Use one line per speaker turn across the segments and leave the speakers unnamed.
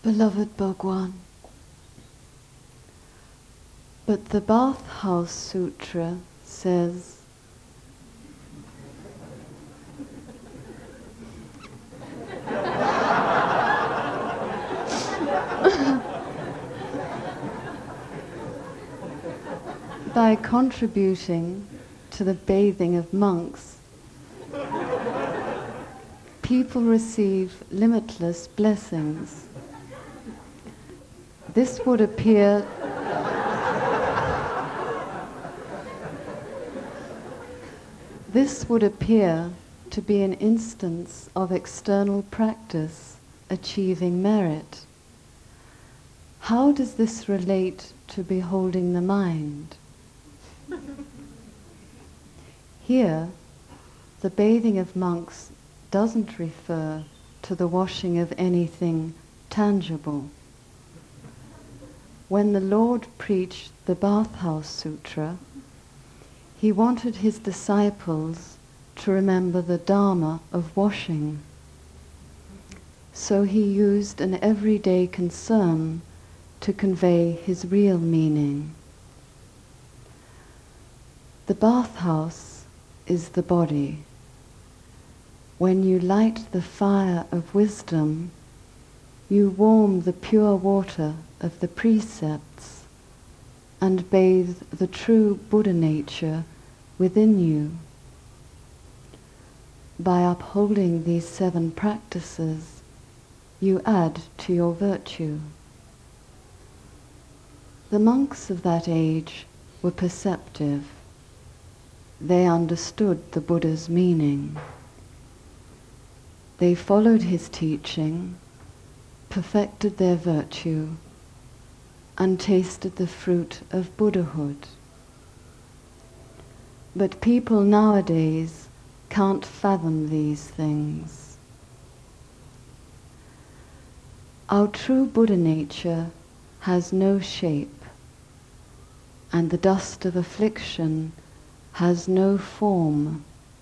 Beloved Bhagwan, but the Bathhouse Sutra says, by contributing to the bathing of monks, people receive limitless blessings. This would appear to be an instance of external practice achieving merit. How does this relate to beholding the mind? Here, the bathing of monks doesn't refer to the washing of anything tangible. When the Lord preached the Bathhouse Sutra, he wanted his disciples to remember the Dharma of washing. So he used an everyday concern to convey his real meaning. The bathhouse is the body. When you light the fire of wisdom, you warm the pure water of the precepts and bathe the true Buddha nature within you. By upholding these 7 practices, you add to your virtue. The monks of that age were perceptive. They understood the Buddha's meaning. They followed his teaching, perfected their virtue, and tasted the fruit of Buddhahood. But people nowadays can't fathom these things. Our true Buddha nature has no shape, and the dust of affliction has no form.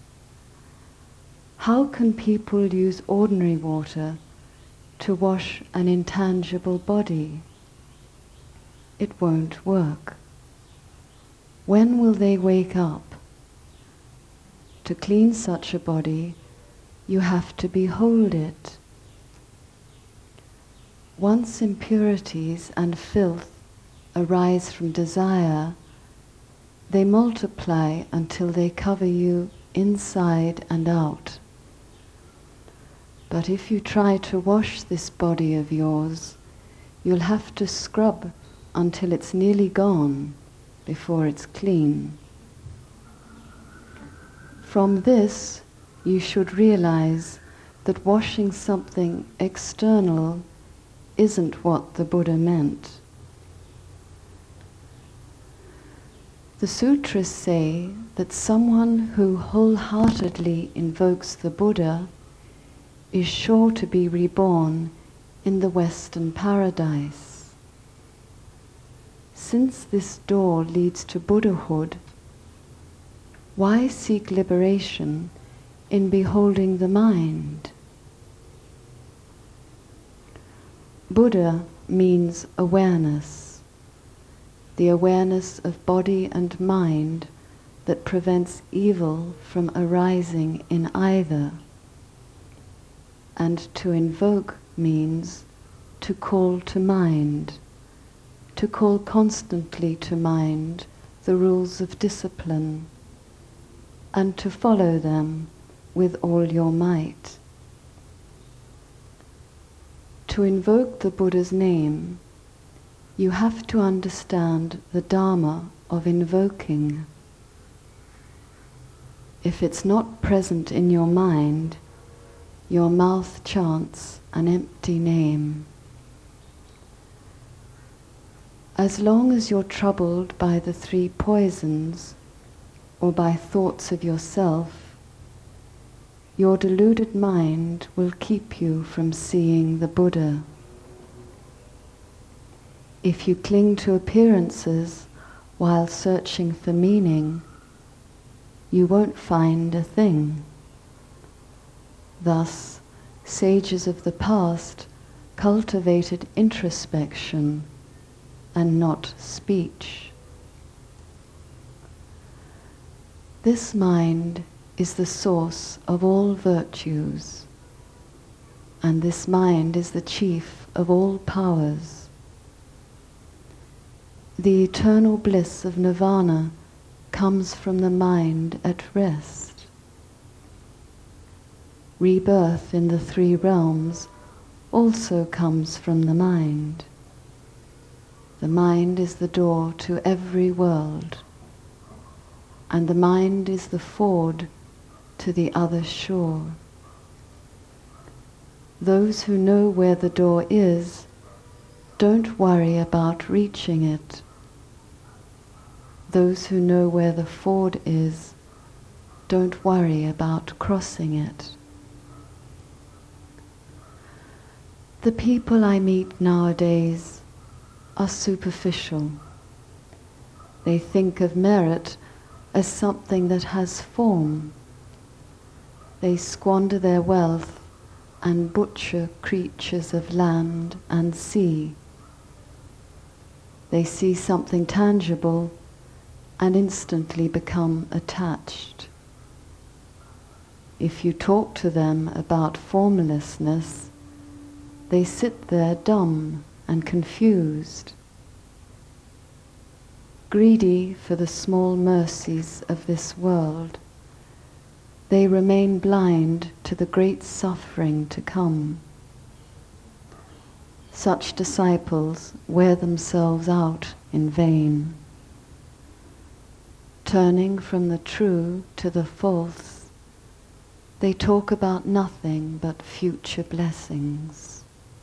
How can people use ordinary water to wash an intangible body? It won't work. When will they wake up? To clean such a body, you have to behold it. Once impurities and filth arise from desire, they multiply until they cover you inside and out. But if you try to wash this body of yours, you'll have to scrub until it's nearly gone before it's clean. From this, you should realize that washing something external isn't what the Buddha meant. The sutras say that someone who wholeheartedly invokes the Buddha is sure to be reborn in the Western paradise. Since this door leads to Buddhahood, why seek liberation in beholding the mind? Buddha means awareness, the awareness of body and mind that prevents evil from arising in either. And to invoke means to call to mind, to call constantly to mind the rules of discipline, and to follow them with all your might. To invoke the Buddha's name, you have to understand the Dharma of invoking. If it's not present in your mind, your mouth chants an empty name. As long as you're troubled by the 3 poisons, or by thoughts of yourself, your deluded mind will keep you from seeing the Buddha. If you cling to appearances while searching for meaning, you won't find a thing. Thus, sages of the past cultivated introspection and not speech. This mind is the source of all virtues, and this mind is the chief of all powers. The eternal bliss of nirvana comes from the mind at rest. Rebirth in the three realms also comes from the mind. The mind is the door to every world, and the mind is the ford to the other shore. Those who know where the door is don't worry about reaching it. Those who know where the ford is don't worry about crossing it. The people I meet nowadays are superficial. They think of merit as something that has form. They squander their wealth and butcher creatures of land and sea. They see something tangible and instantly become attached. If you talk to them about formlessness, they sit there dumb and confused. Greedy for the small mercies of this world, they remain blind to the great suffering to come. Such disciples wear themselves out in vain. Turning from the true to the false, they talk about nothing but future blessings.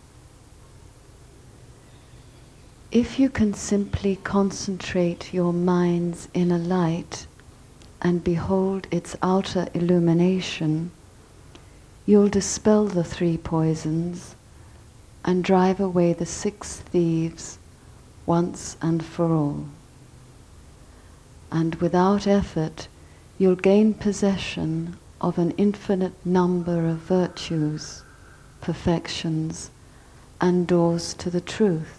If you can simply concentrate your mind's inner light and behold its outer illumination, you'll dispel the three poisons and drive away the 6 thieves once and for all. And without effort, you'll gain possession of an infinite number of virtues, perfections, and doors to the truth.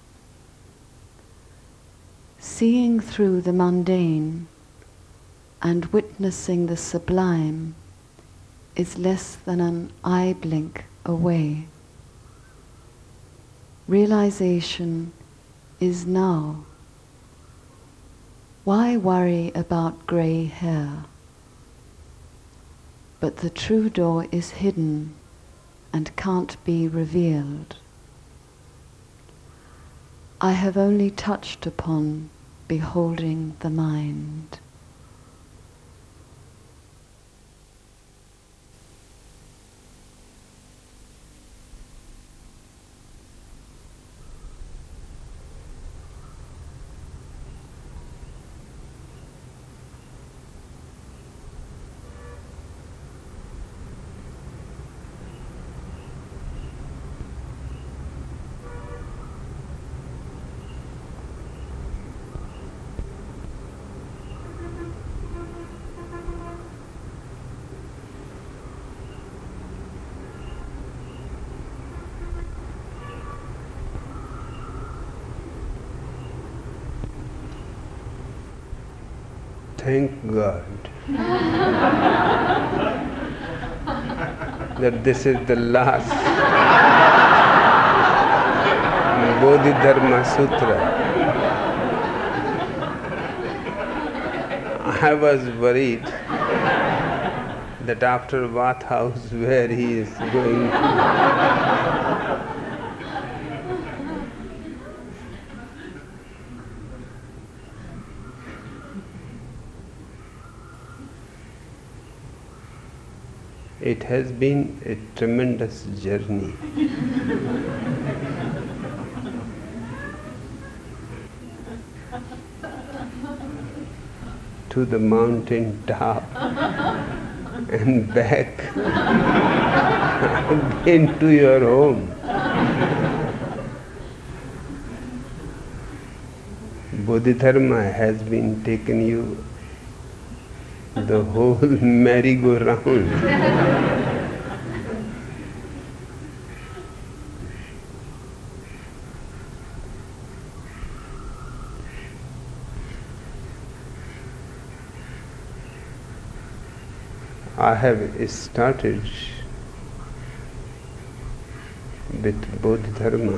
Seeing through the mundane and witnessing the sublime is less than an eye blink away. Realization is now. Why worry about grey hair? But the true door is hidden and can't be revealed. I have only touched upon beholding the mind.
Thank God that this is the last Bodhidharma Sutra. I was worried that after Bath House where he is going to, it has been a tremendous journey. To the mountain top and back into your home. Bodhidharma has been taking you the whole merry-go-round. I have started with Bodhidharma.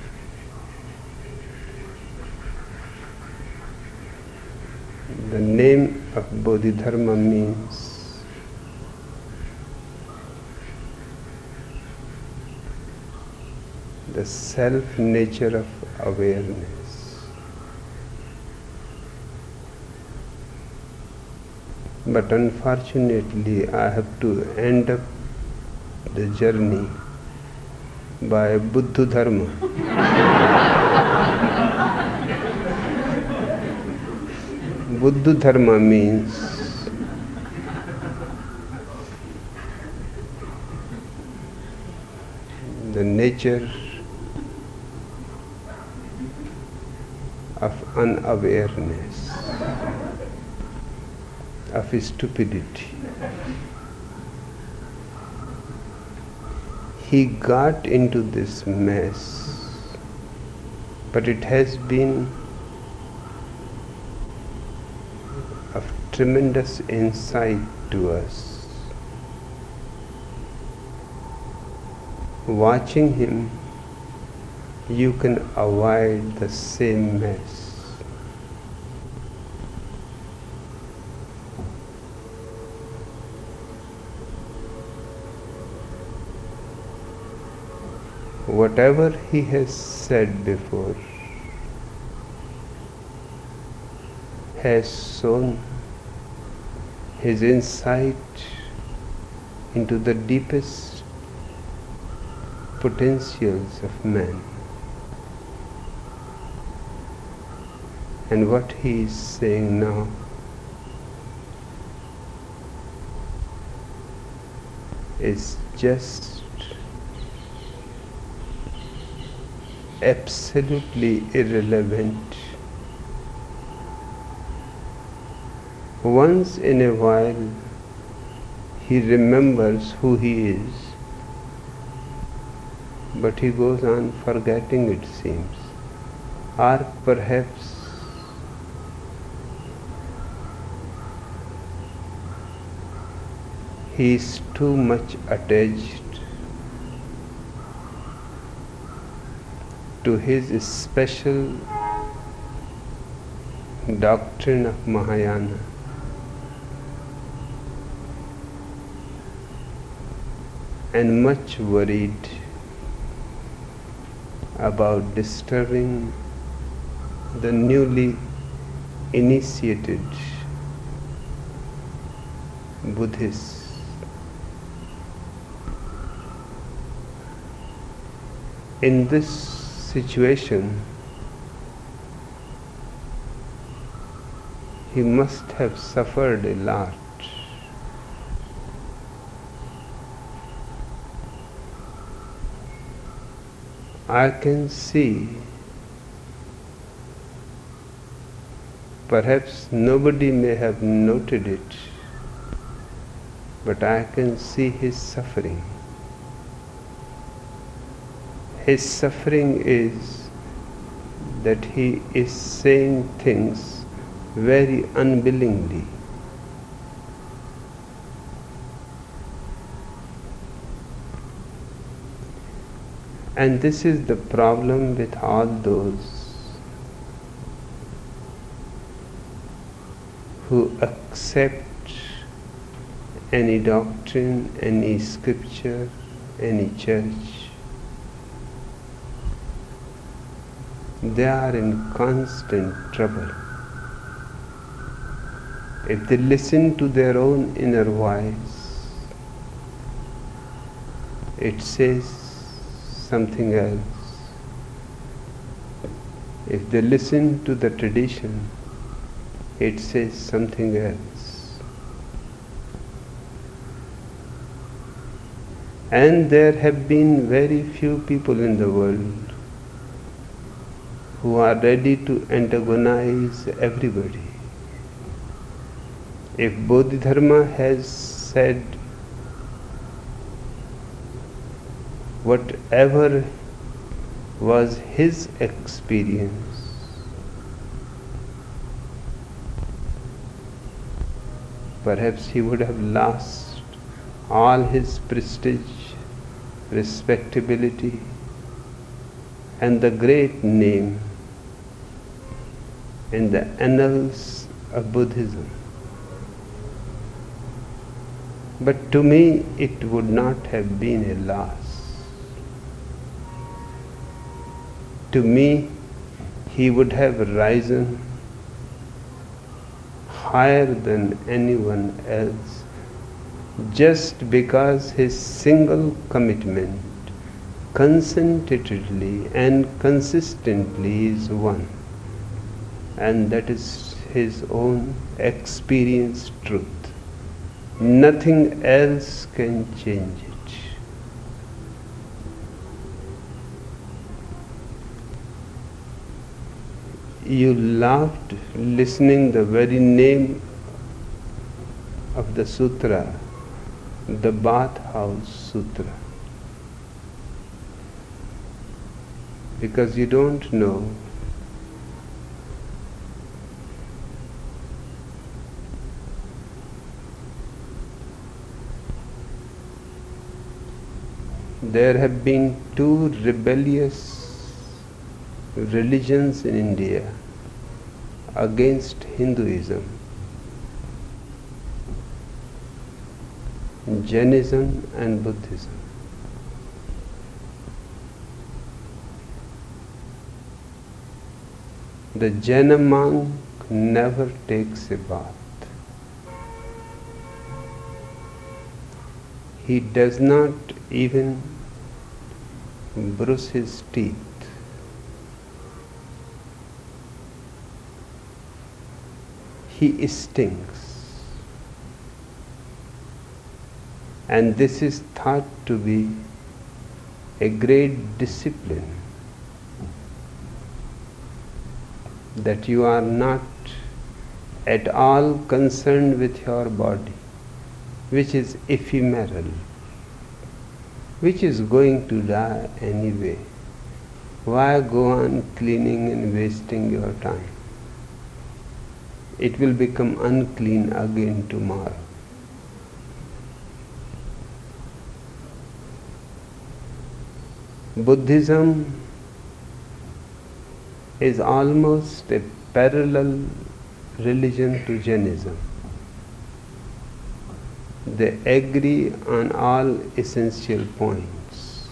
The name of Bodhidharma means the self-nature of awareness. But unfortunately, I have to end up the journey by Buddha Dharma. Buddha Dharma means the nature of unawareness, of stupidity. He got into this mess, but it has been of tremendous insight to us. Watching him, you can avoid the same mess. Whatever he has said before has shown his insight into the deepest potentials of man. And what he is saying now is just absolutely irrelevant. Once in a while, he remembers who he is, but he goes on forgetting, it seems. Or perhaps he is too much attached to his special doctrine of Mahayana. And much worried about disturbing the newly initiated Buddhists. In this situation, he must have suffered a lot. I can see, perhaps nobody may have noted it, but I can see his suffering. His suffering is that he is saying things very unwillingly. And this is the problem with all those who accept any doctrine, any scripture, any church. They are in constant trouble. If they listen to their own inner voice, it says something else. If they listen to the tradition, it says something else. And there have been very few people in the world who are ready to antagonize everybody. If Bodhidharma has said whatever was his experience, perhaps he would have lost all his prestige, respectability, and the great name in the annals of Buddhism. But to me, it would not have been a loss. To me, he would have risen higher than anyone else just because his single commitment concentratedly and consistently is one, and that is his own experienced truth. Nothing else can change it. You laughed listening the very name of the sutra, the Bathhouse Sutra, because you don't know there have been two rebellious religions in India against Hinduism, Jainism and Buddhism. The Jaina monk never takes a bath. He does not even brush his teeth. He stinks. And this is thought to be a great discipline, that you are not at all concerned with your body, which is ephemeral, which is going to die anyway. Why go on cleaning and wasting your time? It will become unclean again tomorrow. Buddhism is almost a parallel religion to Jainism. They agree on all essential points.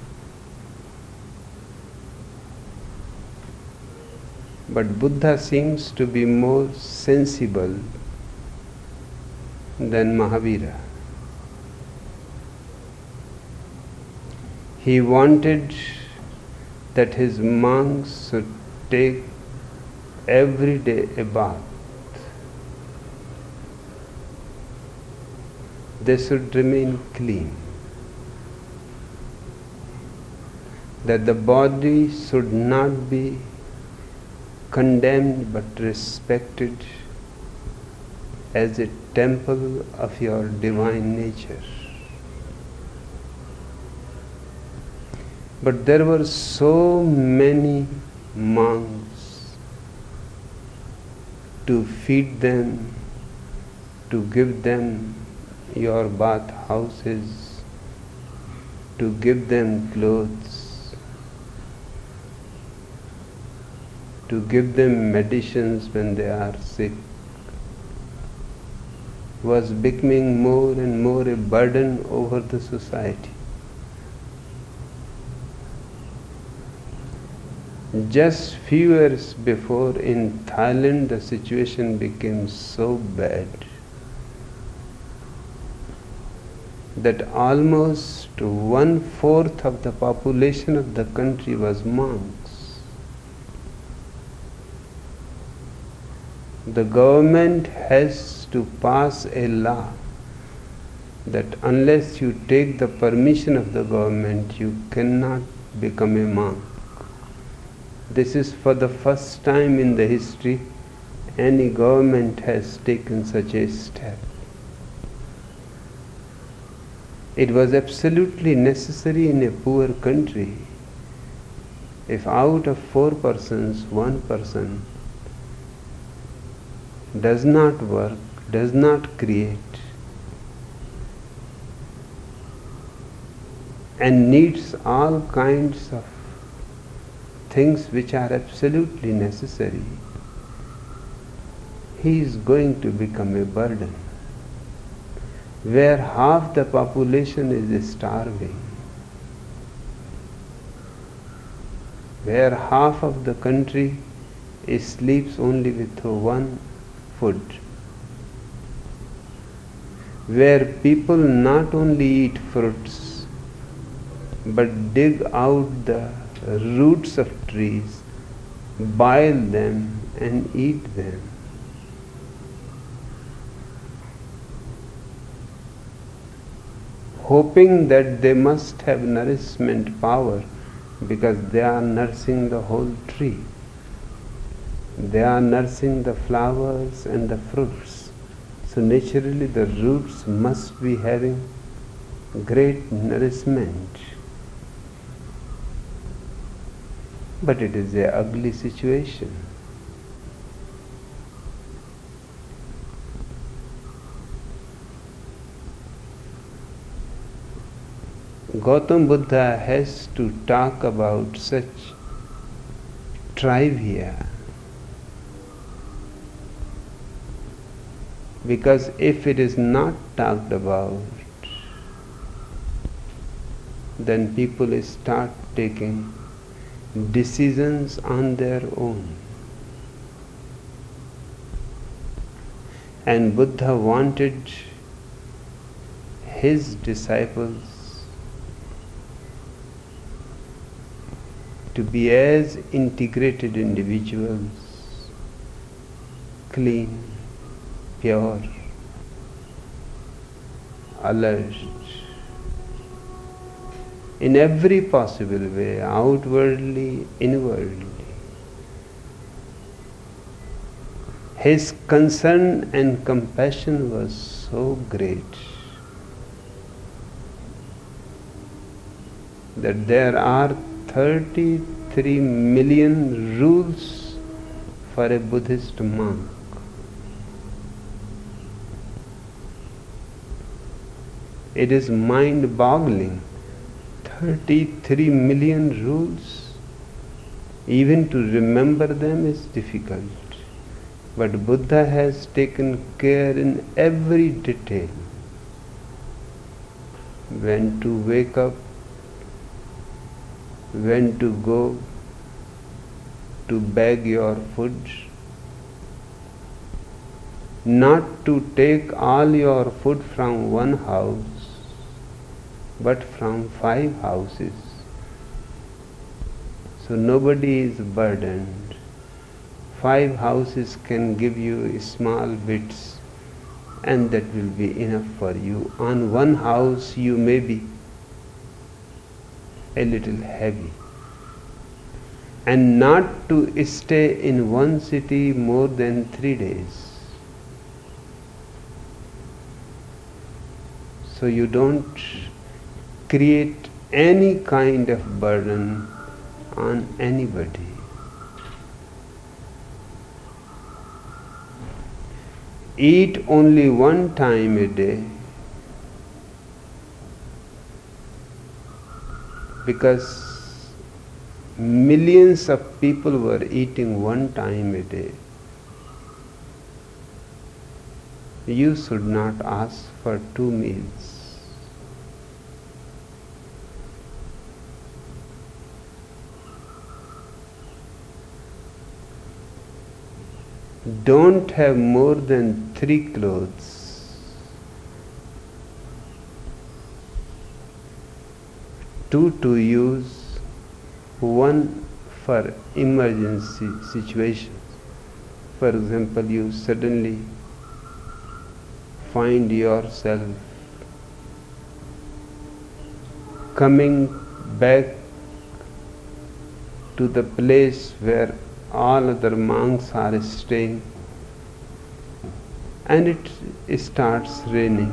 But Buddha seems to be more sensible than Mahavira. He wanted that his monks should take every day a bath. They should remain clean. That the body should not be condemned but respected as a temple of your divine nature. But there were so many monks to feed them, to give them your bath houses, to give them clothes, to give them medicines when they are sick, was becoming more and more a burden over the society. Just few years before in Thailand the situation became so bad that almost 1/4 of the population of the country was monks. The government has to pass a law that unless you take the permission of the government, you cannot become a monk. This is for the first time in the history any government has taken such a step. It was absolutely necessary in a poor country. If out of 4 persons, 1 person does not work, does not create, and needs all kinds of things which are absolutely necessary, he is going to become a burden. Where half the population is starving, where half of the country sleeps only with one food, where people not only eat fruits but dig out the roots of trees, boil them and eat them. Hoping that they must have nourishment power because they are nursing the whole tree. They are nursing the flowers and the fruits. So naturally the roots must be having great nourishment. But it is an ugly situation. Gautam Buddha has to talk about such trivia, because if it is not talked about, then people start taking decisions on their own. And Buddha wanted his disciples to be as integrated individuals, clean, pure, alert, in every possible way, outwardly, inwardly. His concern and compassion was so great that there are 33 million rules for a Buddhist monk. It is mind-boggling. 33 million rules. Even to remember them is difficult. But Buddha has taken care in every detail. When to wake up, when to go to beg your food, not to take all your food from one house, but from 5 houses. So nobody is burdened. 5 houses can give you small bits, and that will be enough for you. On one house you may be a little heavy, and not to stay in one city more than 3 days. So you don't create any kind of burden on anybody. Eat only one time a day, because millions of people were eating one time a day. You should not ask for 2 meals. Don't have more than 3 clothes. 2 to use, 1 for emergency situations. For example, you suddenly find yourself coming back to the place where all other monks are staying, and it starts raining,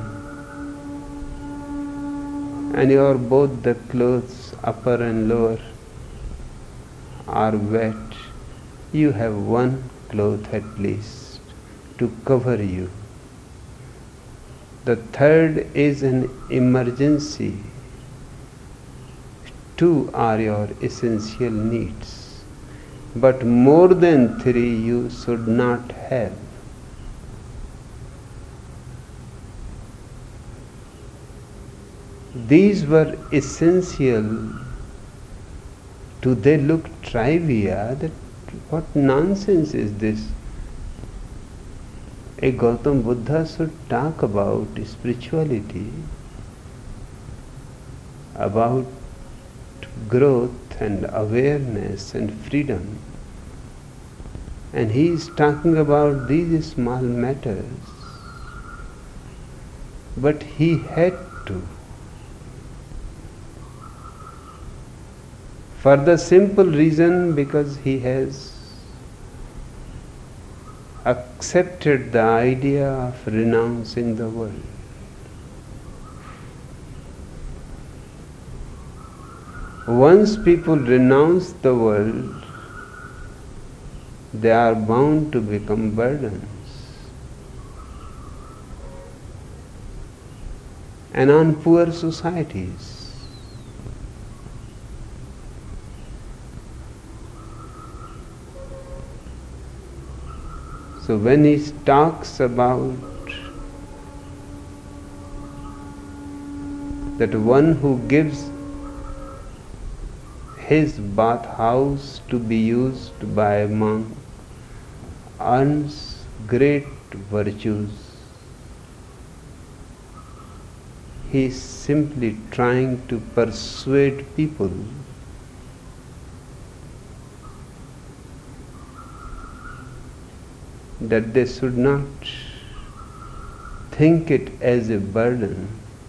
and your both the clothes, upper and lower, are wet. You have 1 cloth at least to cover you. The third is an emergency. two are your essential needs, but more than three you should not have. These were essential. To they look trivia, that what nonsense is this? A Gautam Buddha should talk about spirituality, about growth and awareness and freedom, and he is talking about these small matters. But he had to, for the simple reason because he has accepted the idea of renouncing the world. Once people renounce the world, they are bound to become burdens. And on poor societies. So when he talks about that one who gives his bathhouse to be used by a monk earns great virtues, he is simply trying to persuade people that they should not think it as a burden,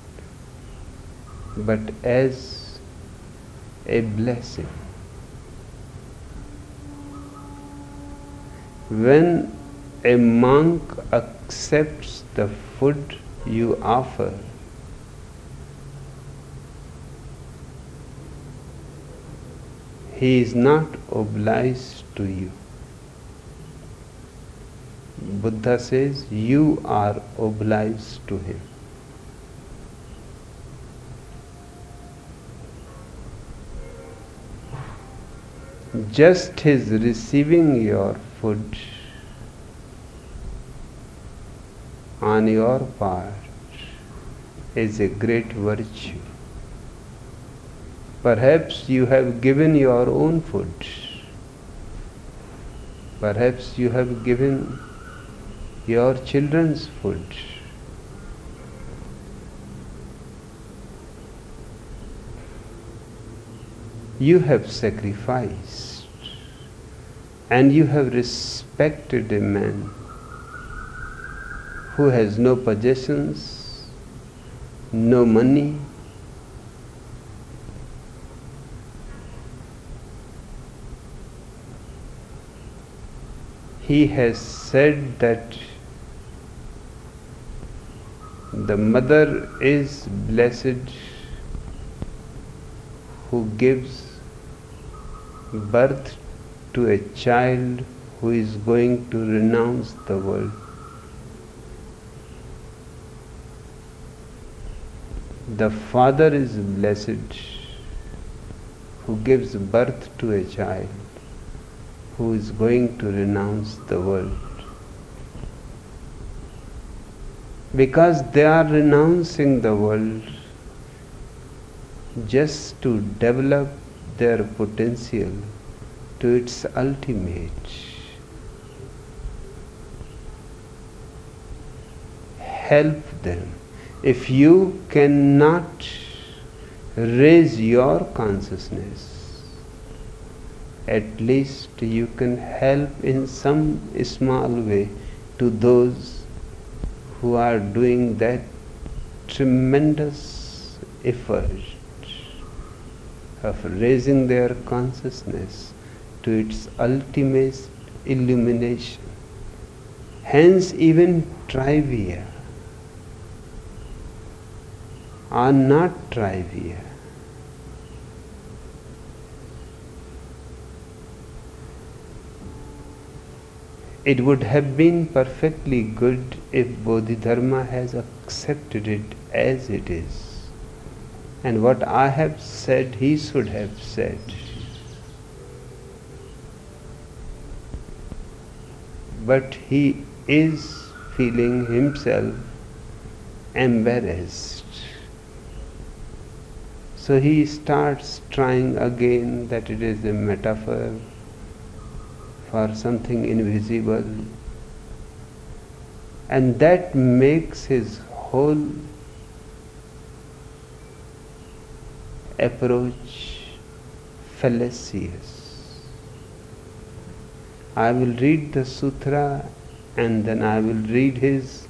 but as a blessing. When a monk accepts the food you offer, he is not obliged to you. Buddha says you are obliged to him. Just his receiving your food on your part is a great virtue. Perhaps you have given your own food. Perhaps you have given your children's food. You have sacrificed and you have respected a man who has no possessions, no money, he has said that the mother is blessed who gives birth to a child who is going to renounce the world. The father is blessed who gives birth to a child who is going to renounce the world. Because they are renouncing the world just to develop their potential to its ultimate. Help them. If you cannot raise your consciousness, at least you can help in some small way to those who are doing that tremendous effort of raising their consciousness to its ultimate illumination. Hence, even trivia are not trivia. It would have been perfectly good if Bodhidharma has accepted it as it is. and what I have said he should have said. But he is feeling himself embarrassed. So he starts trying again that it is a metaphor for something invisible, and that makes his whole approach fallacious. I will read the sutra and then I will read his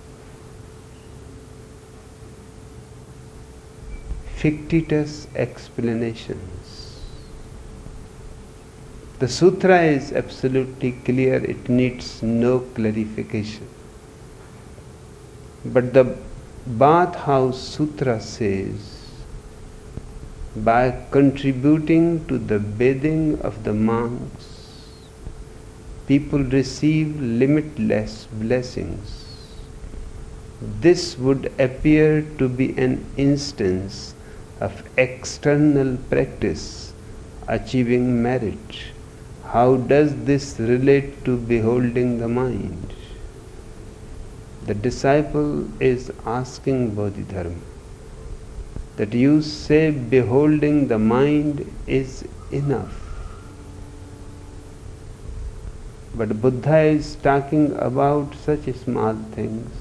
fictitious explanations. The sutra is absolutely clear, it needs no clarification. But the Bath House Sutra says, by contributing to the bathing of the monks, people receive limitless blessings. This would appear to be an instance of external practice achieving merit. How does this relate to beholding the mind? The disciple is asking Bodhidharma that you say beholding the mind is enough. But Buddha is talking about such small things.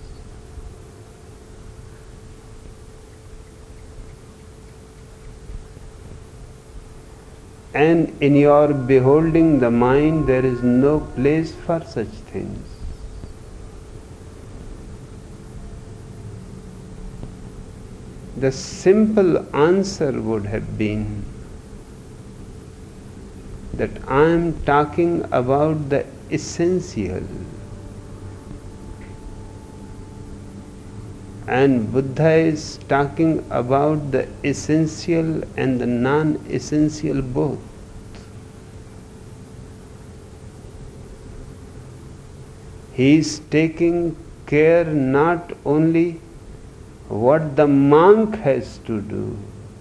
And in your beholding the mind, there is no place for such things. The simple answer would have been that I am talking about the essential, and Buddha is talking about the essential and the non-essential both. He is taking care not only what the monk has to do.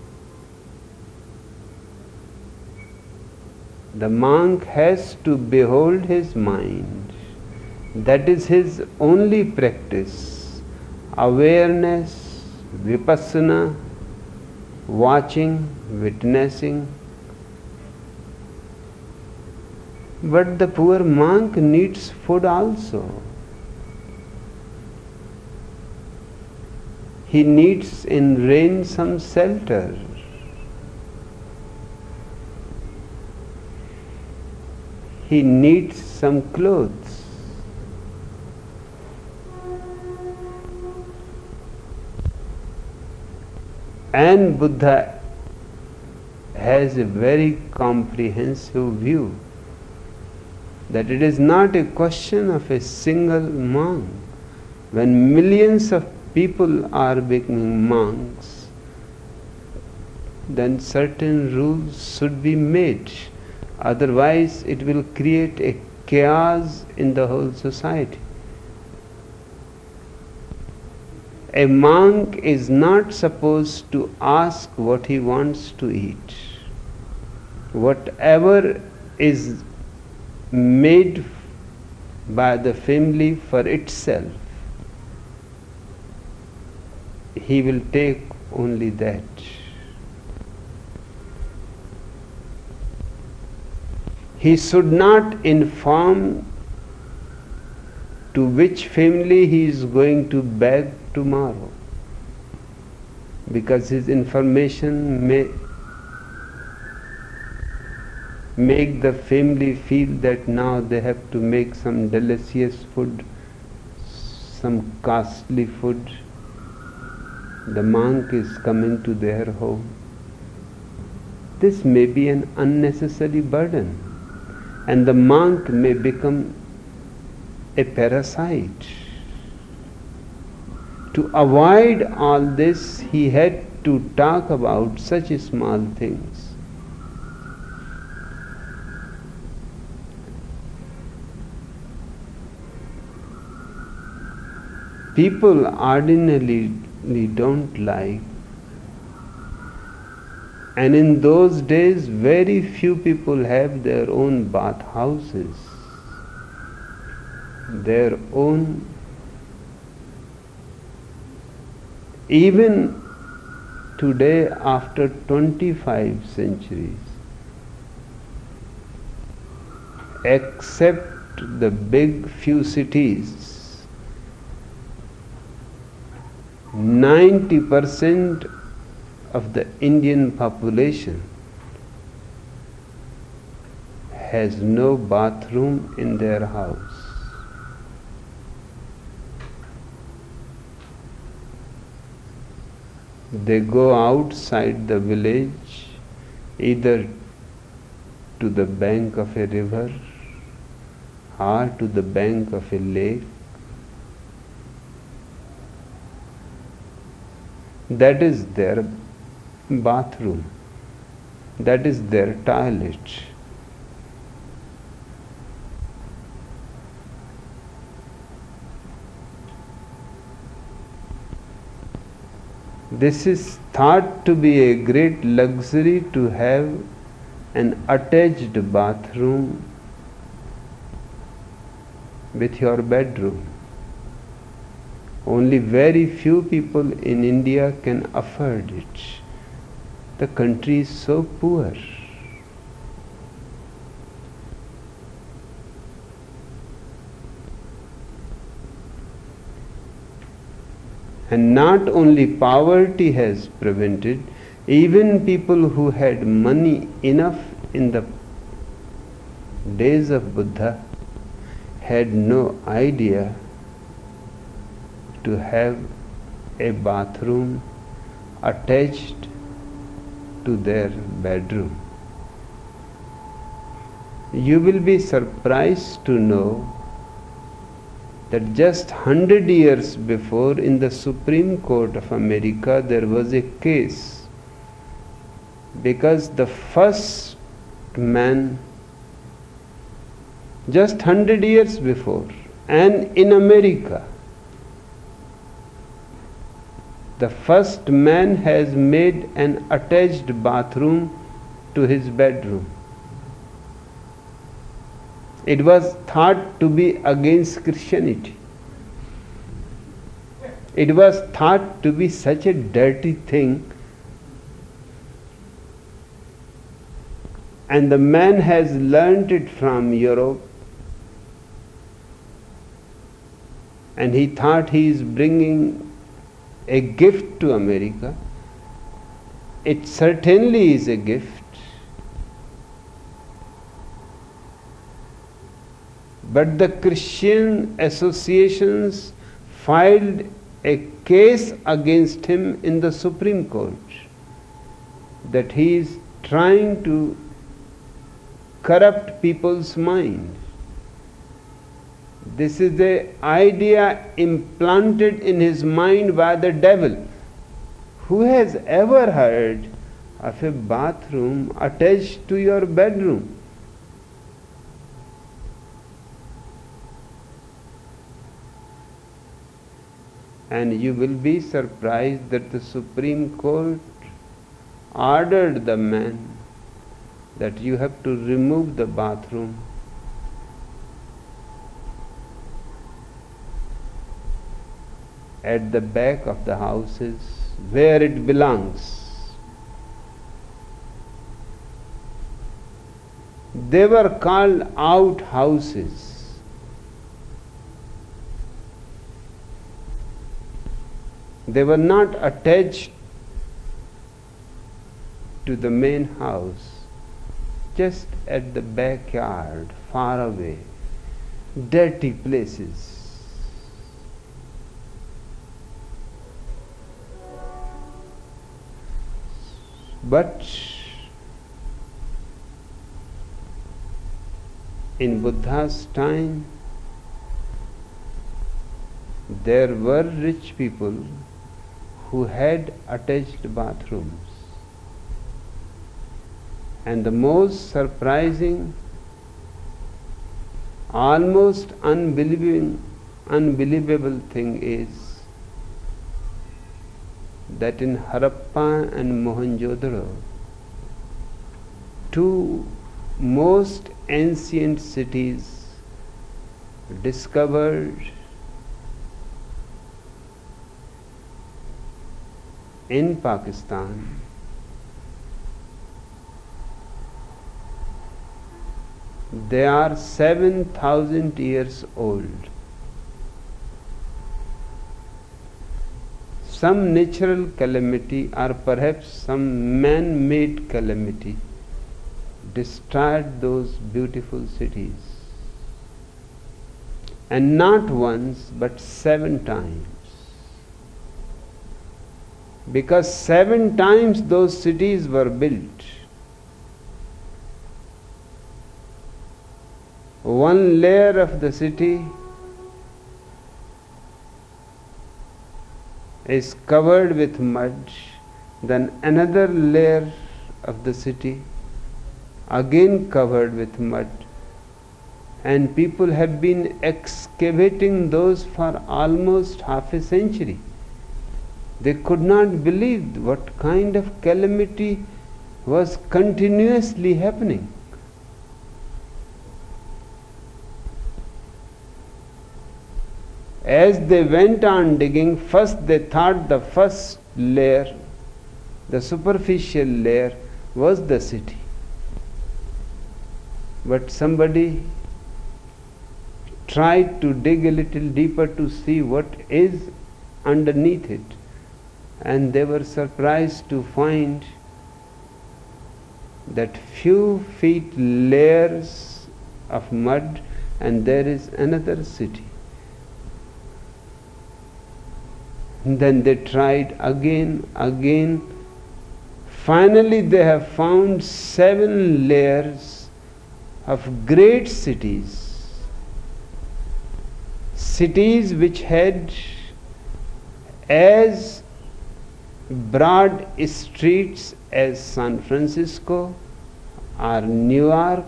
The monk has to behold his mind. That is his only practice. Awareness, vipassana, watching, witnessing. But the poor monk needs food also. He needs in rain some shelter. He needs some clothes. And Buddha has a very comprehensive view that it is not a question of a single monk. When millions of people are becoming monks, then certain rules should be made. Otherwise, it will create a chaos in the whole society. A monk is not supposed to ask what he wants to eat. Whatever is made by the family for itself, he will take only that. He should not inform to which family he is going to beg tomorrow, because his information may make the family feel that now they have to make some delicious food, some costly food. The monk is coming to their home. This may be an unnecessary burden, and the monk may become a parasite. To avoid all this, he had to talk about such small things. People ordinarily don't like And in those days, very few people have their own bath houses, their own. Even today, after 25 centuries, except the big few cities, 90% of the Indian population has no bathroom in their house. They go outside the village, either to the bank of a river or to the bank of a lake. That is their bathroom. That is their toilet. This is thought to be a great luxury to have an attached bathroom with your bedroom. Only very few people in India can afford it. The country is so poor. And not only poverty has prevented, even people who had money enough in the days of Buddha had no idea to have a bathroom attached to their bedroom. You will be surprised to know that just 100 years before, in the Supreme Court of America, there was a case because the first man, just 100 years before, and in America, the first man has made an attached bathroom to his bedroom. It was thought to be against Christianity. It was thought to be such a dirty thing. And the man has learnt it from Europe. And he thought he is bringing a gift to America. It certainly is a gift. But the Christian associations filed a case against him in the Supreme Court that he is trying to corrupt people's mind. This is the idea implanted in his mind by the devil. Who has ever heard of a bathroom attached to your bedroom? And you will be surprised that the Supreme Court ordered the man that you have to remove the bathroom at the back of the houses where it belongs. They were called outhouses. They were not attached to the main house, just at the backyard, far away, dirty places. But in Buddha's time, there were rich people who had attached bathrooms. And the most surprising, almost unbelievable thing is that in Harappa and Mohenjo-daro, two most ancient cities discovered in Pakistan. They are 7,000 years old. Some natural calamity or perhaps some man-made calamity destroyed those beautiful cities. And not once but 7 times. Because 7 times those cities were built. One layer of the city is covered with mud, then another layer of the city again covered with mud, and people have been excavating those for almost half a century. They could not believe what kind of calamity was continuously happening. As they went on digging, first they thought the first layer, the superficial layer, was the city. But somebody tried to dig a little deeper to see what is underneath it, and they were surprised to find that few feet layers of mud, and there is another city. Then they tried again. Finally they have found 7 layers of great cities. Cities which had as broad streets as San Francisco or New York,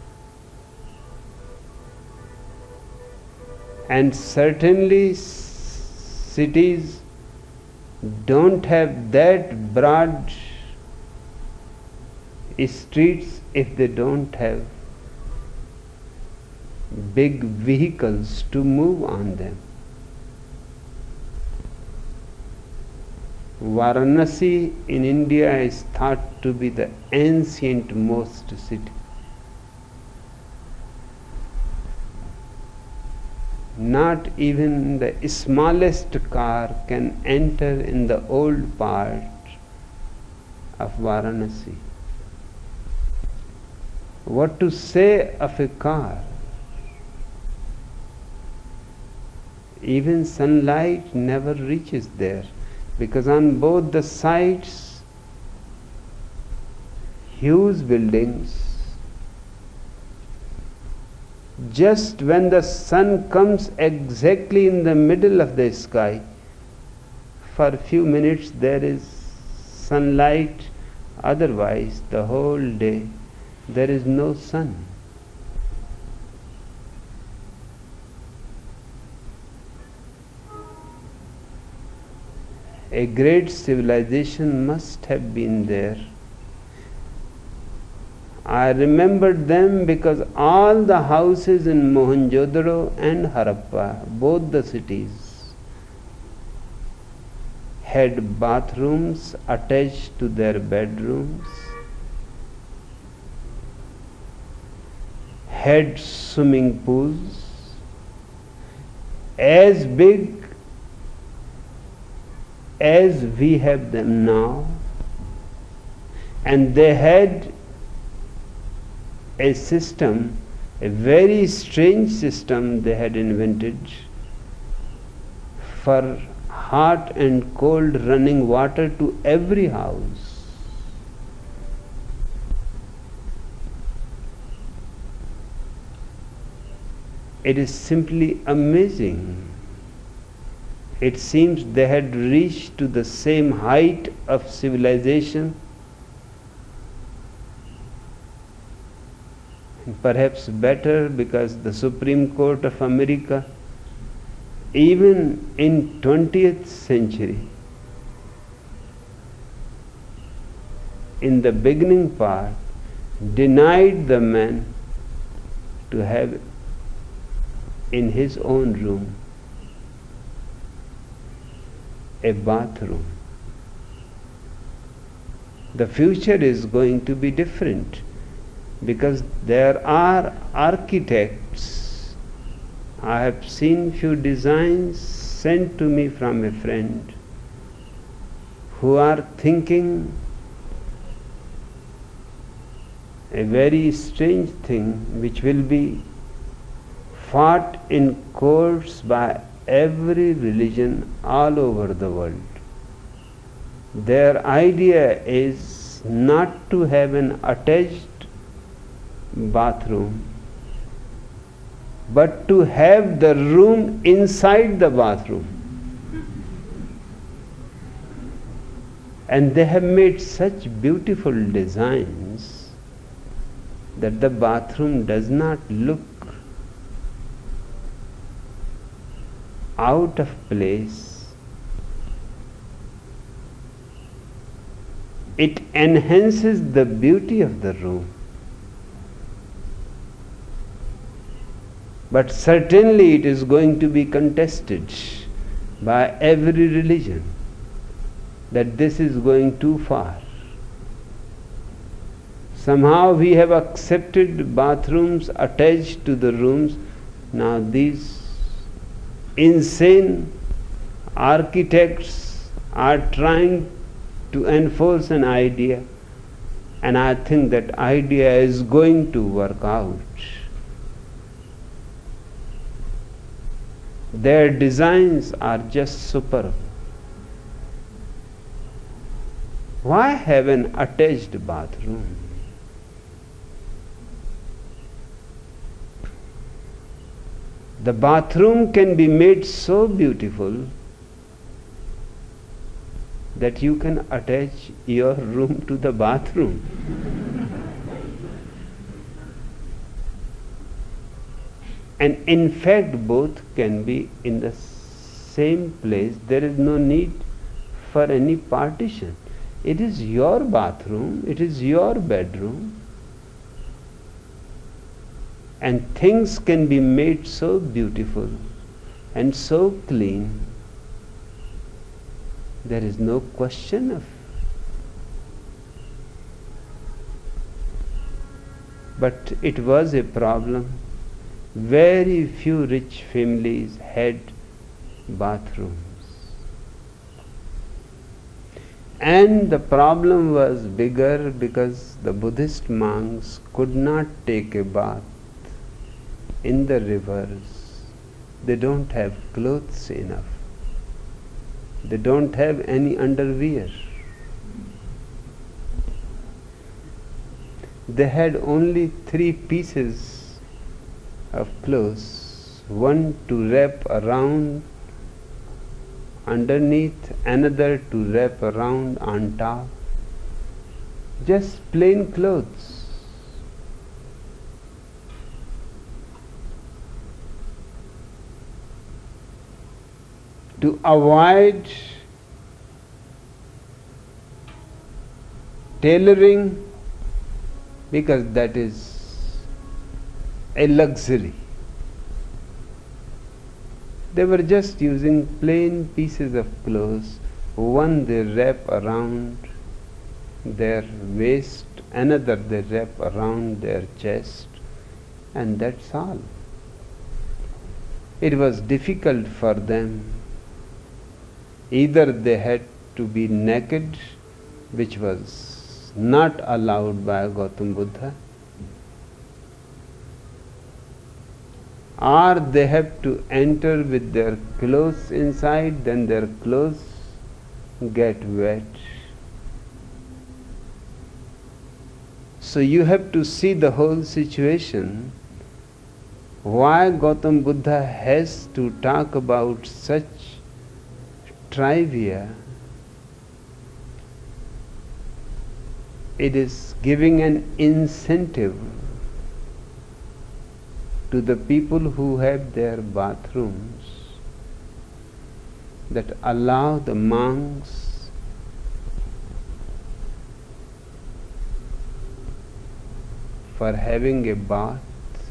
and certainly cities don't have that broad streets if they don't have big vehicles to move on them. Varanasi in India is thought to be the ancient most city. Not even the smallest car can enter in the old part of Varanasi. What to say of a car? Even sunlight never reaches there, because on both the sides, huge buildings. Just when the sun comes exactly in the middle of the sky, for a few minutes there is sunlight, otherwise the whole day there is no sun. A great civilization must have been there. I remembered them because all the houses in Mohenjo-daro and Harappa, both the cities, had bathrooms attached to their bedrooms, had swimming pools as big as we have them now, and they had a system, a very strange system they had invented for hot and cold running water to every house. It is simply amazing. It seems they had reached to the same height of civilization, perhaps better, because the Supreme Court of America, even in 20th century, in the beginning part, denied the man to have in his own room a bathroom. The future is going to be different because there are architects. I have seen few designs sent to me from a friend who are thinking a very strange thing which will be fought in courts by every religion all over the world. Their idea is not to have an attached bathroom, but to have the room inside the bathroom. And they have made such beautiful designs that the bathroom does not look out of place. It enhances the beauty of the room. But certainly it is going to be contested by every religion that this is going too far. Somehow we have accepted bathrooms attached to the rooms. Now these insane architects are trying to enforce an idea, and I think that idea is going to work out. Their designs are just superb. Why have an attached bathroom? The bathroom can be made so beautiful that you can attach your room to the bathroom. And in fact, both can be in the same place. There is no need for any partition. It is your bathroom, it is your bedroom, and things can be made so beautiful and so clean. There is no question of. But it was a problem. Very few rich families had bathrooms. And the problem was bigger because the Buddhist monks could not take a bath in the rivers. They don't have clothes enough. They don't have any underwear. They had only 3 pieces of clothes, one to wrap around underneath, another to wrap around on top. Just plain clothes. To avoid tailoring, because that is a luxury. They were just using plain pieces of clothes. One they wrap around their waist, another they wrap around their chest, and that's all. It was difficult for them. Either they had to be naked, which was not allowed by Gautam Buddha, or they have to enter with their clothes inside, then their clothes get wet. So you have to see the whole situation. Why Gautam Buddha has to talk about such trivia? It is giving an incentive to the people who have their bathrooms, that allow the monks for having a bath,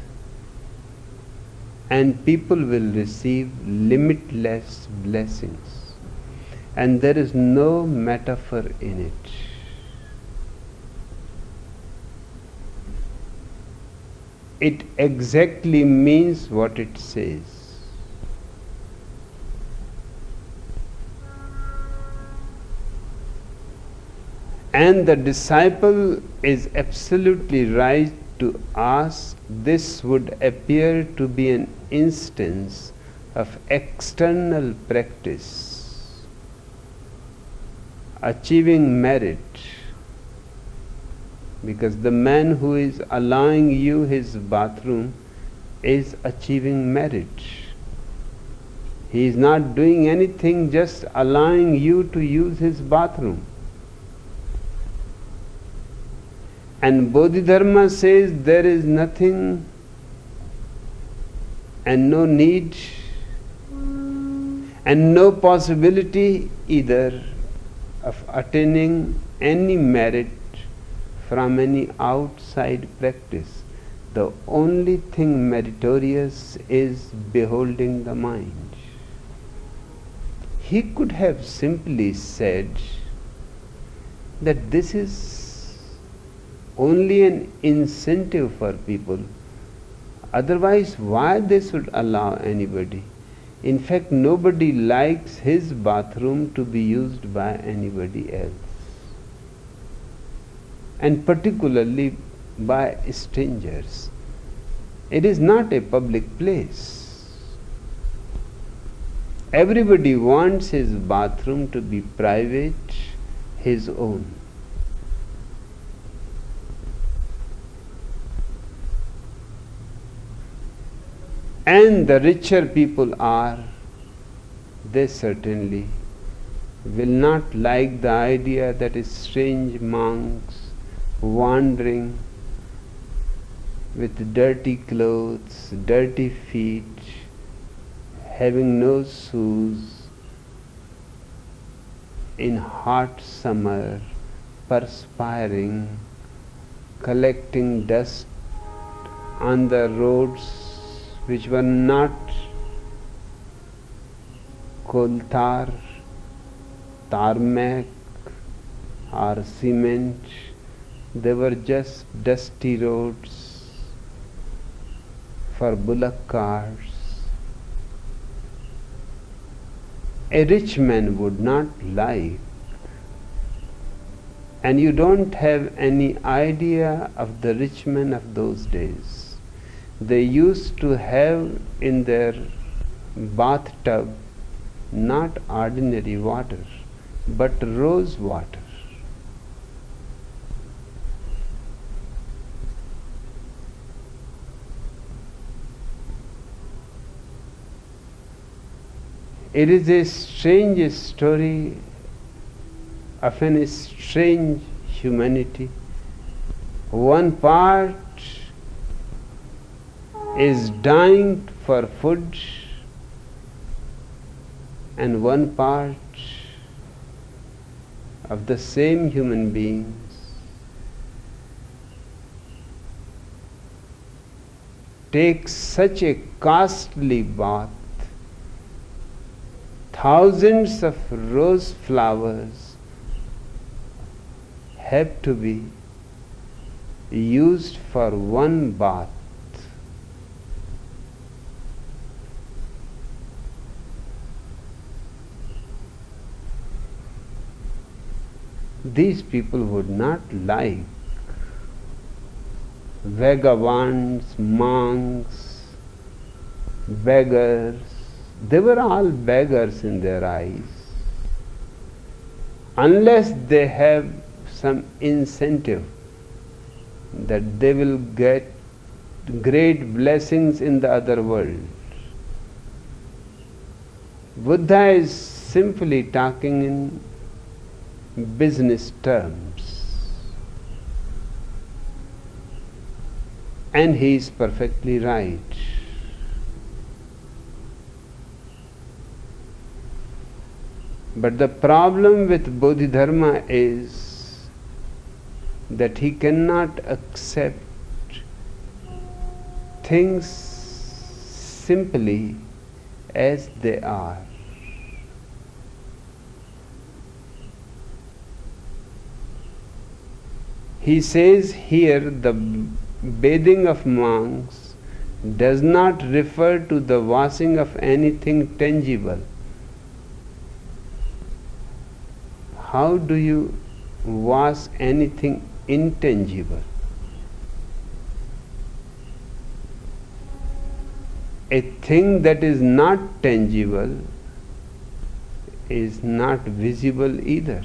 and people will receive limitless blessings. And there is no metaphor in it. It exactly means what it says. And the disciple is absolutely right to ask, this would appear to be an instance of external practice, achieving merit, because the man who is allowing you his bathroom is achieving merit. He is not doing anything, just allowing you to use his bathroom. And Bodhidharma says there is nothing and no need and no possibility either of attaining any merit from any outside practice. The only thing meritorious is beholding the mind. He could have simply said that this is only an incentive for people. Otherwise, why they should allow anybody? In fact, nobody likes his bathroom to be used by anybody else, and particularly by strangers. It is not a public place. Everybody wants his bathroom to be private, his own. And the richer people are, they certainly will not like the idea that strange monks wandering with dirty clothes, dirty feet, having no shoes, in hot summer, perspiring, collecting dust on the roads which were not coal tar, tarmac or cement. They were just dusty roads for bullock carts. A rich man would not like, and you don't have any idea of the rich men of those days. They used to have in their bathtub not ordinary water, but rose water. It is a strange story of an strange humanity. One part is dying for food, and one part of the same human beings takes such a costly bath. Thousands of rose flowers have to be used for one bath. These people would not like vagabonds, monks, beggars. They were all beggars in their eyes, unless they have some incentive that they will get great blessings in the other world. Buddha is simply talking in business terms, and he is perfectly right. But the problem with Bodhidharma is that he cannot accept things simply as they are. He says here the bathing of monks does not refer to the washing of anything tangible. How do you wash anything intangible? A thing that is not tangible is not visible either.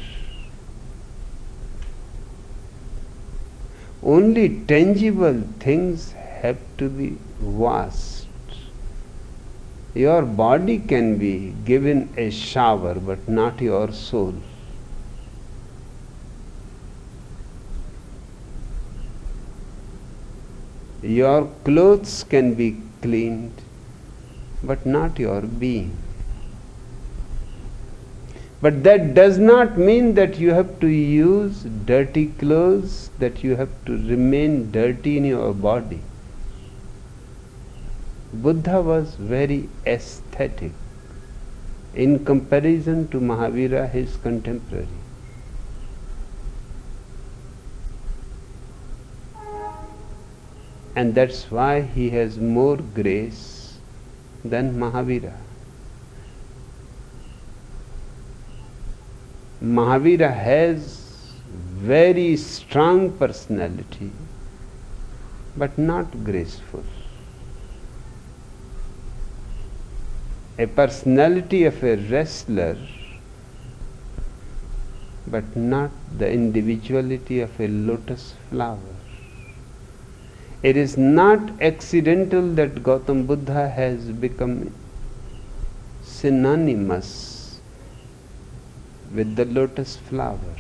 Only tangible things have to be washed. Your body can be given a shower, but not your soul. Your clothes can be cleaned, but not your being. But that does not mean that you have to use dirty clothes, that you have to remain dirty in your body. Buddha was very aesthetic in comparison to Mahavira, his contemporary. And that's why he has more grace than Mahavira. Mahavira has very strong personality, but not graceful. A personality of a wrestler, but not the individuality of a lotus flower. It is not accidental that Gautam Buddha has become synonymous with the lotus flower.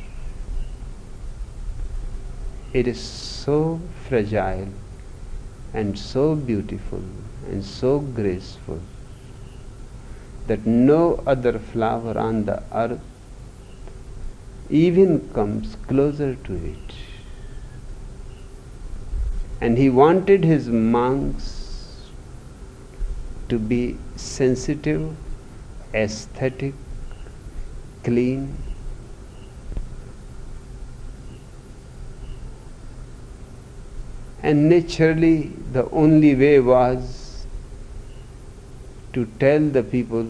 It is so fragile and so beautiful and so graceful that no other flower on the earth even comes closer to it. And he wanted his monks to be sensitive, aesthetic, clean. And naturally, the only way was to tell the people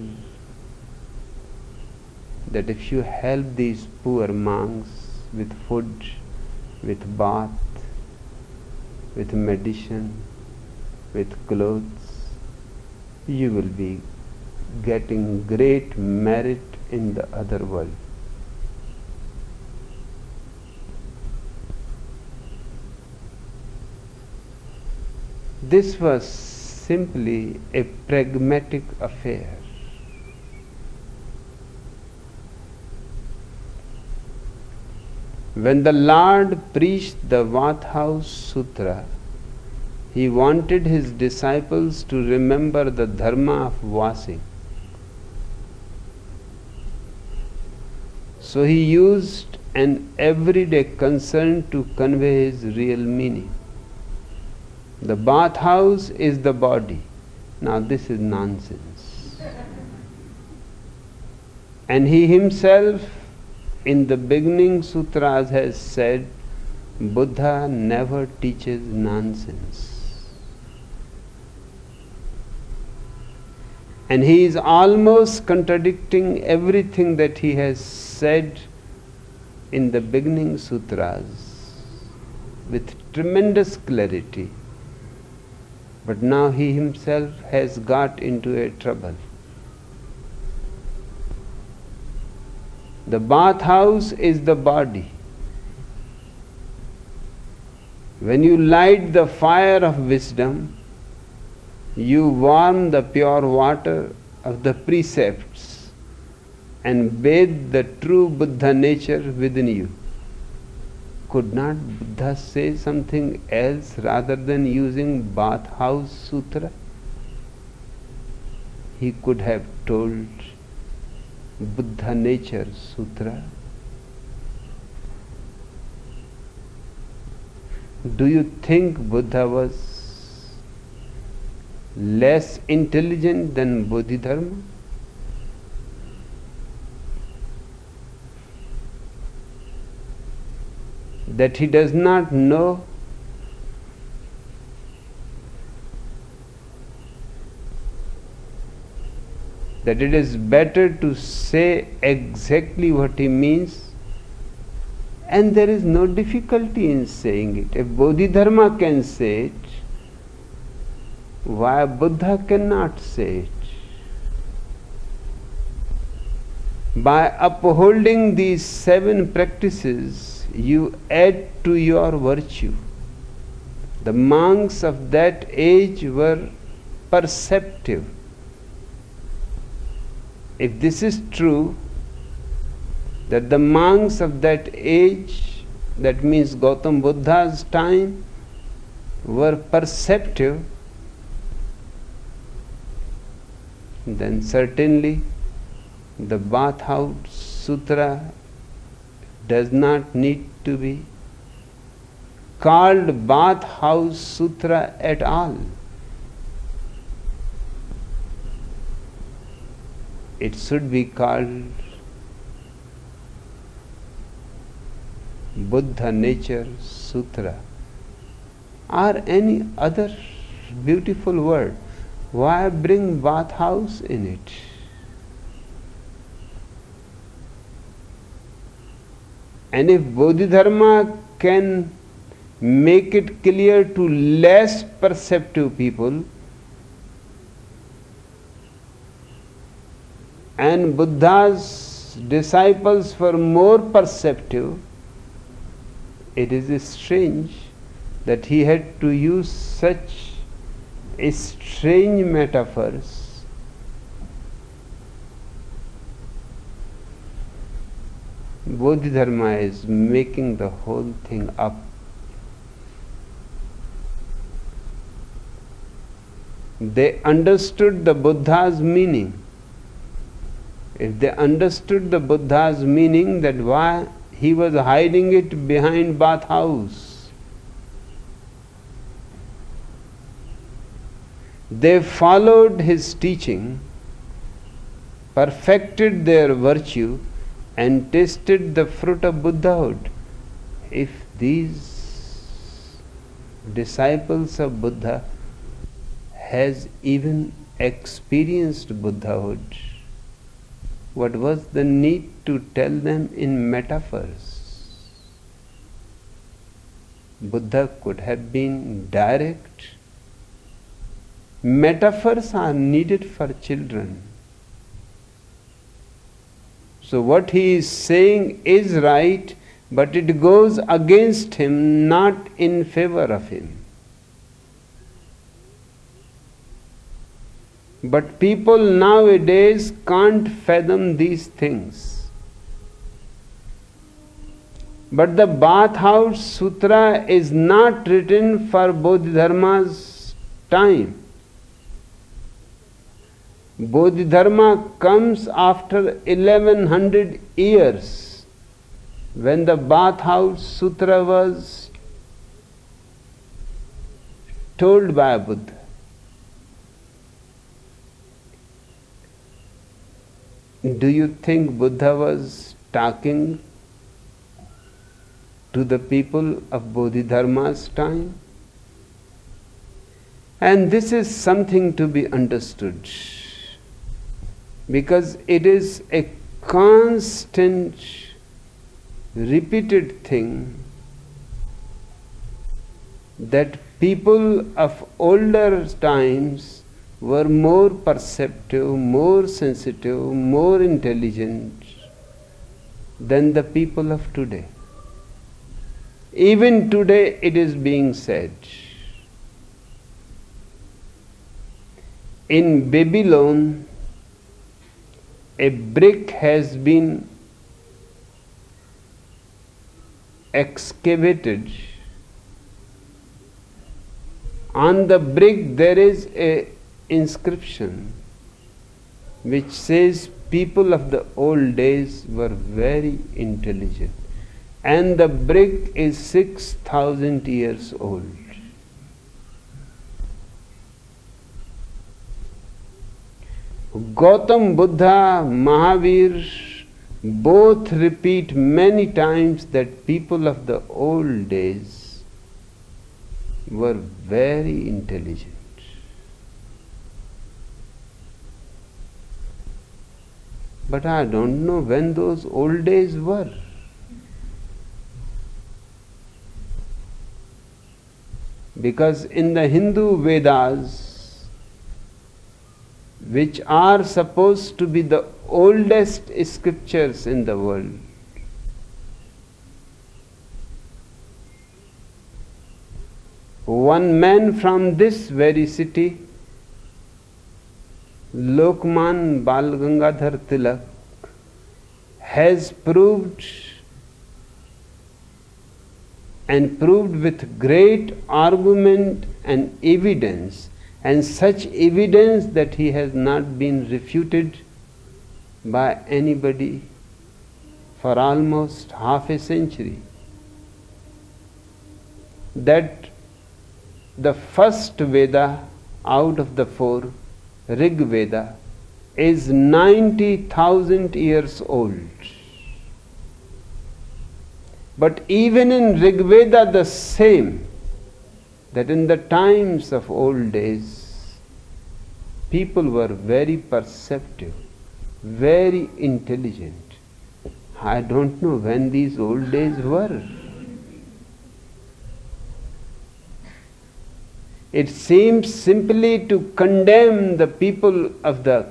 that if you help these poor monks with food, with bath, with medicine, with clothes, you will be getting great merit in the other world. This was simply a pragmatic affair. When the Lord preached the Vathouse Sutra, he wanted his disciples to remember the dharma of washing. So he used an everyday concern to convey his real meaning. The bathhouse is the body. Now this is nonsense. And he himself in the beginning sutras has said, Buddha never teaches nonsense. And he is almost contradicting everything that he has said in the beginning sutras with tremendous clarity. But now he himself has got into a trouble. The bathhouse is the body. When you light the fire of wisdom, you warm the pure water of the precepts and bathe the true Buddha nature within you. Could not Buddha say something else rather than using bathhouse sutra? He could have told Buddha Nature Sutra. Do you think Buddha was less intelligent than Bodhidharma? That he does not know that it is better to say exactly what he means, and there is no difficulty in saying it. If Bodhidharma can say it, why Buddha cannot say it? By upholding these 7 practices, you add to your virtue. The monks of that age were perceptive. If this is true, that the monks of that age, that means Gautam Buddha's time, were perceptive, then certainly the Bathhouse Sutra does not need to be called Bathhouse Sutra at all. It should be called Buddha Nature Sutra or any other beautiful word. Why bring bathhouse in it? And if Bodhidharma can make it clear to less perceptive people, and Buddha's disciples were more perceptive, it is strange that he had to use such strange metaphors. Bodhidharma is making the whole thing up. They understood the Buddha's meaning. If they understood the Buddha's meaning, that why he was hiding it behind bathhouse, they followed his teaching, perfected their virtue, and tasted the fruit of Buddhahood. If these disciples of Buddha has even experienced Buddhahood, what was the need to tell them in metaphors? Buddha could have been direct. Metaphors are needed for children. So what he is saying is right, but it goes against him, not in favor of him. But people nowadays can't fathom these things. But the Bathhouse Sutra is not written for Bodhidharma's time. Bodhidharma comes after 1100 years, when the Bathhouse Sutra was told by Buddha. Do you think Buddha was talking to the people of Bodhidharma's time? And this is something to be understood, because it is a constant, repeated thing that people of older times were more perceptive, more sensitive, more intelligent than the people of today. Even today it is being said. In Babylon, a brick has been excavated. On the brick there is a inscription which says people of the old days were very intelligent, and the brick is 6,000 years old. Gautam Buddha, Mahavir, both repeat many times that people of the old days were very intelligent. But I don't know when those old days were. Because in the Hindu Vedas, which are supposed to be the oldest scriptures in the world, one man from this very city, Lokman Bal Gangadhar Tilak, has proved with great argument and evidence, and such evidence that he has not been refuted by anybody for almost half a century, that the first Veda out of the four, Rig Veda, is 90,000 years old. But even in Rig Veda the same, that in the times of old days, people were very perceptive, very intelligent. I don't know when these old days were. It seems simply to condemn the people of the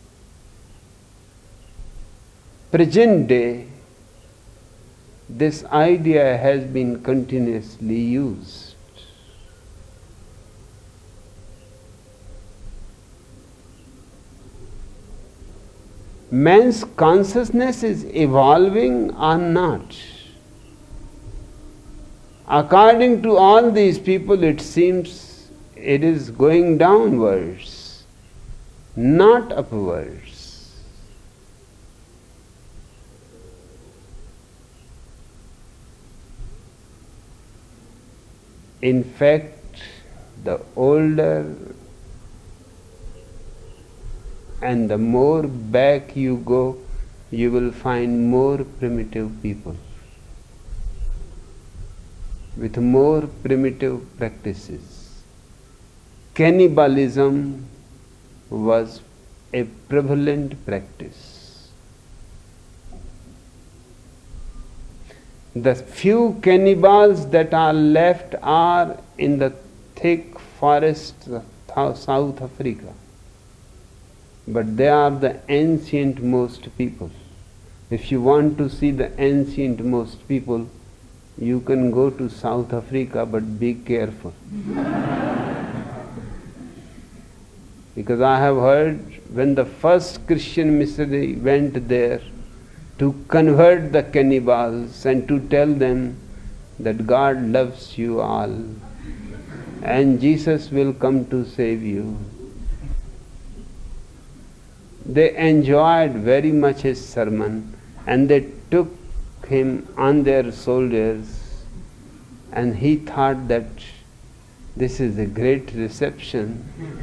present day. This idea has been continuously used. Man's consciousness is evolving or not? According to all these people, it seems it is going downwards, not upwards. In fact, the older and the more back you go, you will find more primitive people with more primitive practices. Cannibalism was a prevalent practice. The few cannibals that are left are in the thick forests of South Africa. But they are the ancient most people. If you want to see the ancient most people, you can go to South Africa, but be careful. Because I have heard when the first Christian missionary went there to convert the cannibals and to tell them that God loves you all and Jesus will come to save you, they enjoyed very much his sermon and they took him on their shoulders, and he thought that this is a great reception.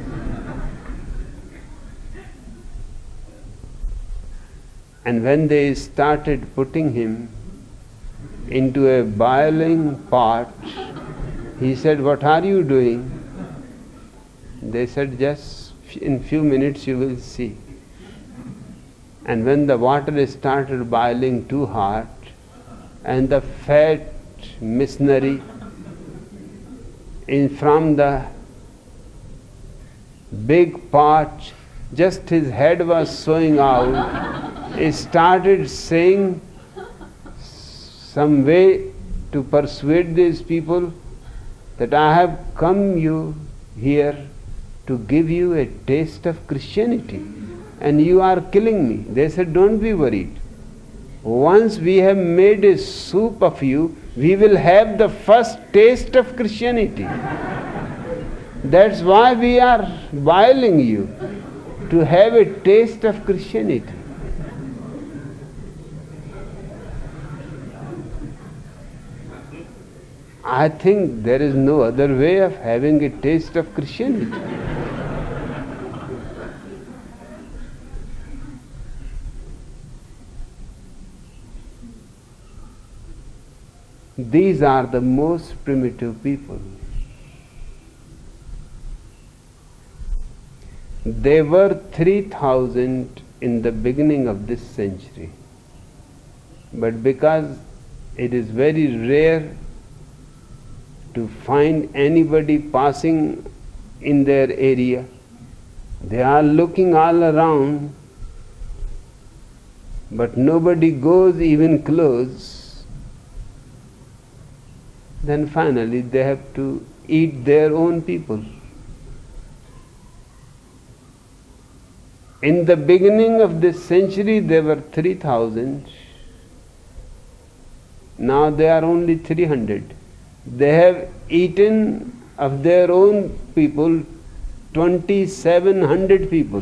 And when they started putting him into a boiling pot, he said, "What are you doing?" They said, "Just in few minutes you will see." And when the water started boiling too hot, and the fat missionary from the big pot, just his head was showing out, he started saying some way to persuade these people that I have come here to give you a taste of Christianity and you are killing me. They said, "Don't be worried. Once we have made a soup of you, we will have the first taste of Christianity. That's why we are boiling you, to have a taste of Christianity." I think there is no other way of having a taste of Christianity. These are the most primitive people. There were 3,000 in the beginning of this century. But because it is very rare to find anybody passing in their area, they are looking all around, but nobody goes even close. Then finally they have to eat their own people. In the beginning of this century there were 3,000. Now they are only 300. They have eaten of their own people 2,700 people.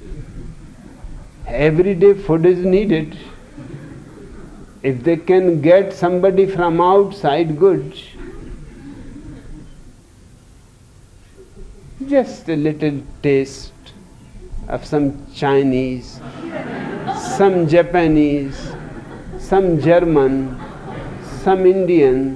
Every day food is needed. If they can get somebody from outside, good. Just a little taste of some Chinese, some Japanese, some German, some Indian.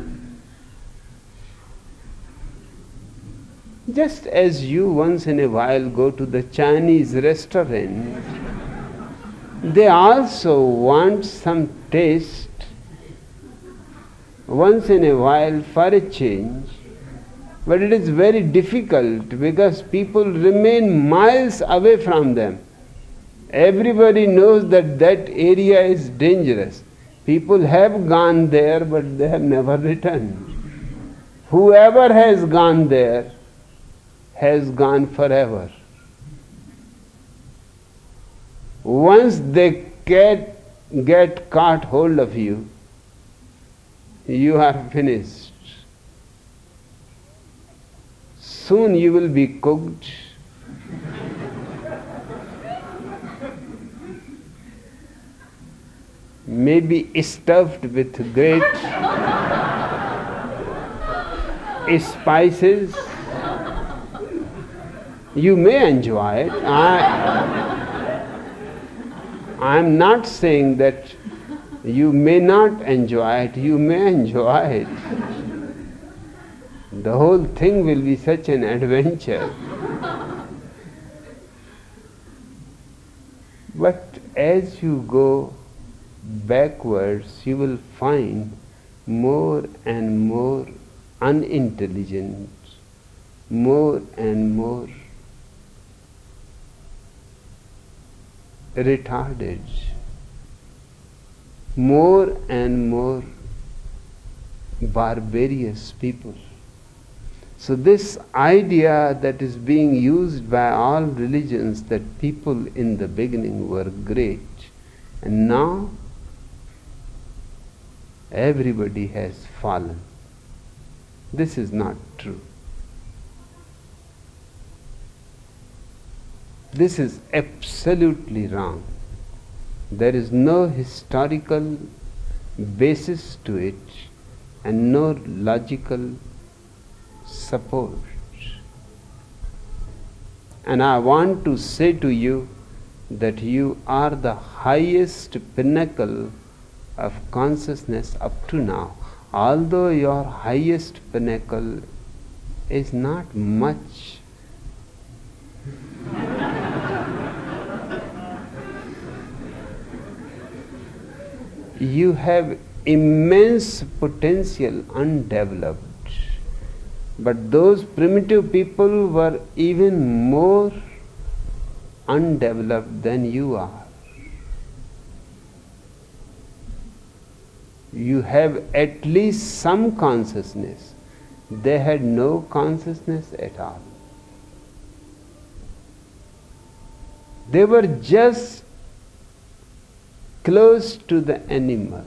Just as you once in a while go to the Chinese restaurant, they also want some taste once in a while for a change. But it is very difficult because people remain miles away from them. Everybody knows that that area is dangerous. People have gone there, but they have never returned. Whoever has gone there has gone forever. Once they get caught hold of you, you are finished. Soon you will be cooked. Maybe stuffed with great spices. You may enjoy it. I am not saying that you may not enjoy it. You may enjoy it. The whole thing will be such an adventure. But as you go backwards, you will find more and more unintelligent, more and more retarded, more and more barbarous people. So this idea that is being used by all religions, that people in the beginning were great and now everybody has fallen, this is not true. This is absolutely wrong. There is no historical basis to it and no logical support. And I want to say to you that you are the highest pinnacle of consciousness up to now, although your highest pinnacle is not much. You have immense potential undeveloped. But those primitive people were even more undeveloped than you are. You have at least some consciousness. They had no consciousness at all. They were just close to the animals.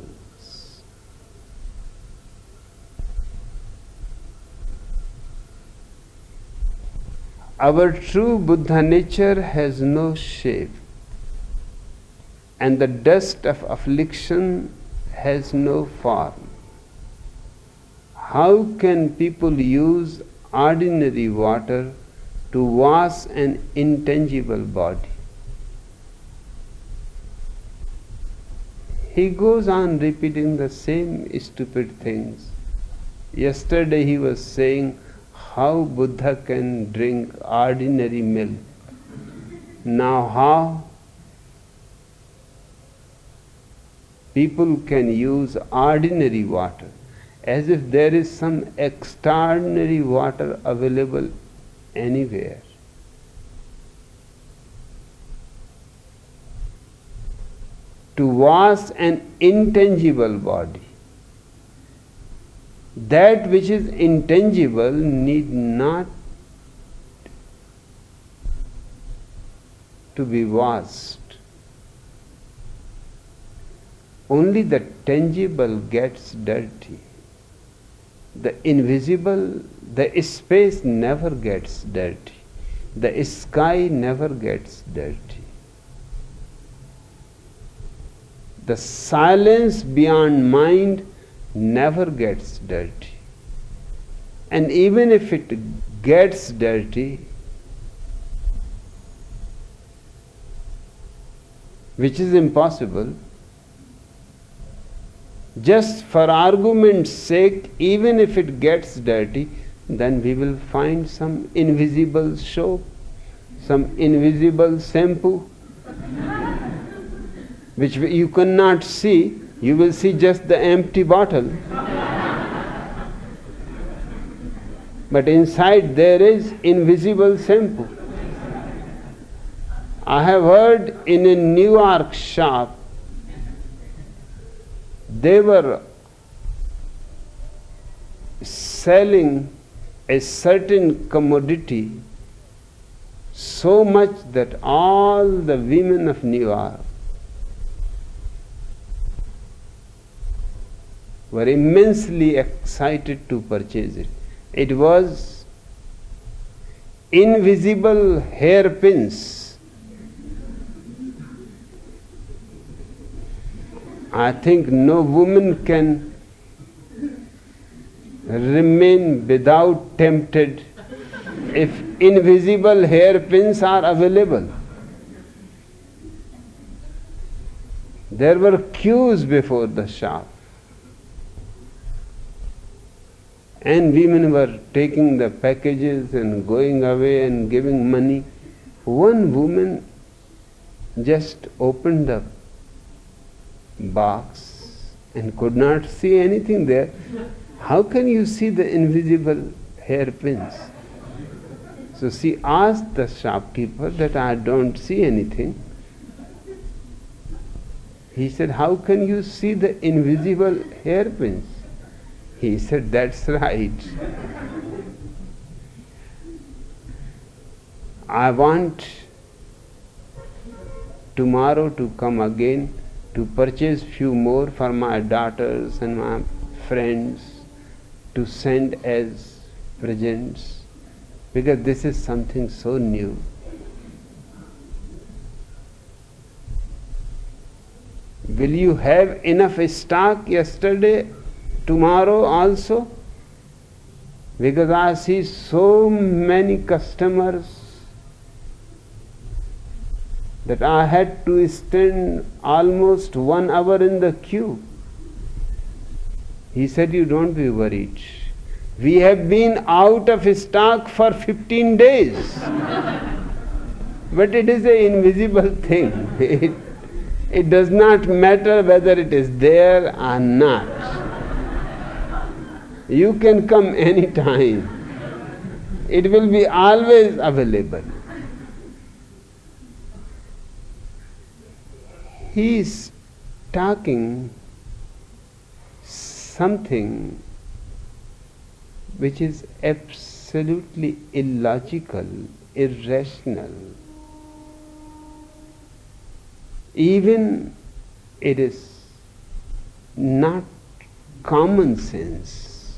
Our true Buddha nature has no shape, and the dust of affliction has no form. How can people use ordinary water to wash an intangible body? He goes on repeating the same stupid things. Yesterday he was saying how Buddha can drink ordinary milk. Now how people can use ordinary water, as if there is some extraordinary water available anywhere. To wash an intangible body. That which is intangible need not to be washed. Only the tangible gets dirty. The invisible, the space never gets dirty. The sky never gets dirty. The silence beyond mind never gets dirty. And even if it gets dirty, which is impossible, just for argument's sake, even if it gets dirty, then we will find some invisible soap, some invisible shampoo, which you cannot see. You will see just the empty bottle. But inside there is invisible shampoo. I have heard in a New York shop, they were selling a certain commodity so much that all the women of New York were immensely excited to purchase it. It was invisible hairpins. I think no woman can remain without tempted if invisible hairpins are available. There were queues before the shop. And women were taking the packages and going away and giving money. One woman just opened the box and could not see anything there. How can you see the invisible hairpins? So she asked the shopkeeper that I don't see anything. He said, how can you see the invisible hairpins? He said, that's right. I want tomorrow to come again to purchase few more for my daughters and my friends to send as presents, because this is something so new. Will you have enough stock yesterday, tomorrow also? Because I see so many customers that I had to stand almost 1 hour in the queue. He said, you don't be worried. We have been out of stock for 15 days. But it is an invisible thing. It does not matter whether it is there or not. You can come any time. It will be always available. He is talking something which is absolutely illogical, irrational. Even it is not common sense.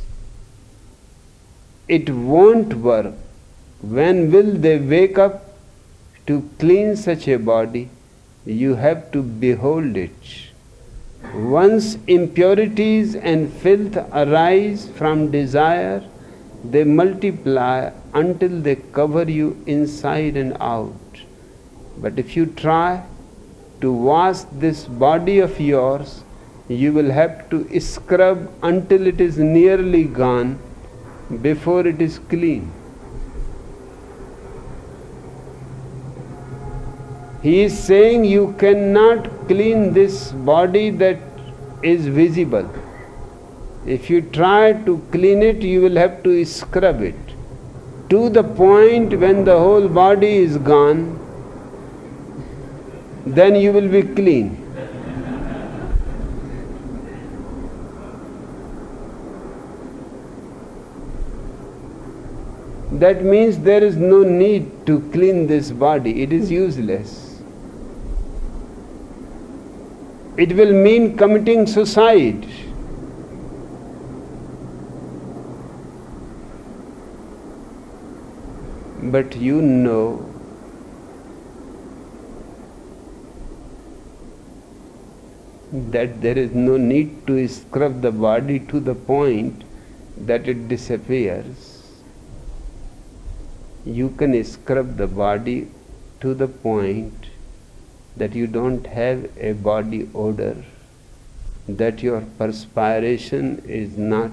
It won't work. When will they wake up to clean such a body? You have to behold it. Once impurities and filth arise from desire, they multiply until they cover you inside and out. But if you try to wash this body of yours, you will have to scrub until it is nearly gone before it is clean. He is saying you cannot clean this body that is visible. If you try to clean it, you will have to scrub it to the point when the whole body is gone, then you will be clean. That means there is no need to clean this body, it is useless. It will mean committing suicide. But you know that there is no need to scrub the body to the point that it disappears. You can scrub the body to the point that you don't have a body odor, that your perspiration is not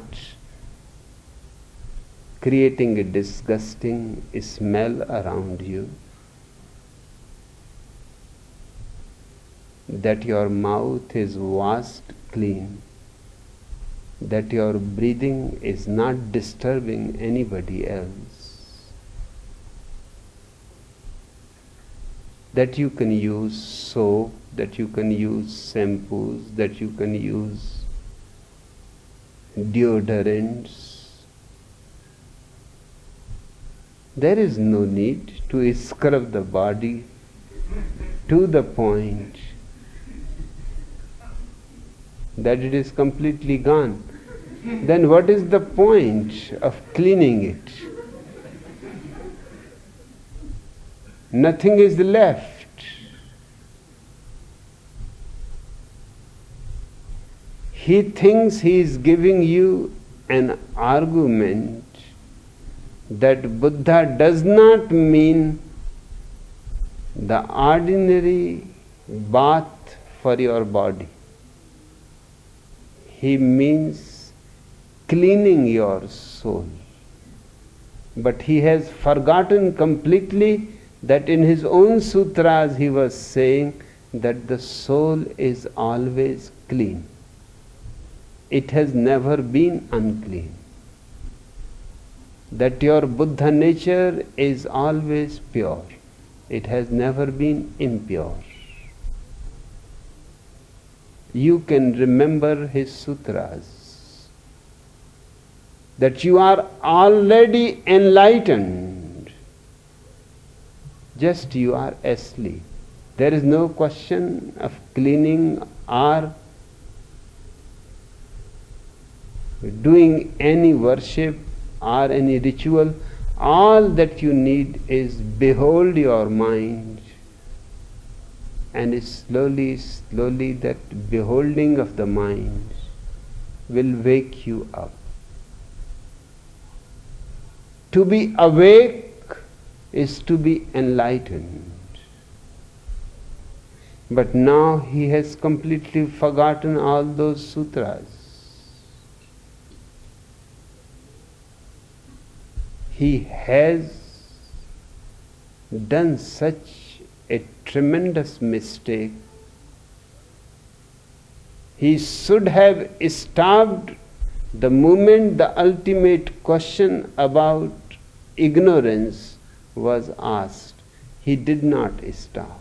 creating a disgusting smell around you, that your mouth is washed clean, that your breathing is not disturbing anybody else, that you can use soap, that you can use shampoos, that you can use deodorants. There is no need to scrub the body to the point that it is completely gone. Then what is the point of cleaning it? Nothing is left. He thinks he is giving you an argument that Buddha does not mean the ordinary bath for your body. He means cleaning your soul. But he has forgotten completely that in his own sutras he was saying that the soul is always clean. It has never been unclean. That your Buddha nature is always pure. It has never been impure. You can remember his sutras, that you are already enlightened, just you are asleep. There is no question of cleaning or doing any worship or any ritual. All that you need is behold your mind, and slowly, slowly that beholding of the mind will wake you up. To be awake is to be enlightened. But now he has completely forgotten all those sutras. He has done such a tremendous mistake. He should have stopped the moment the ultimate question about ignorance was asked. He did not stop.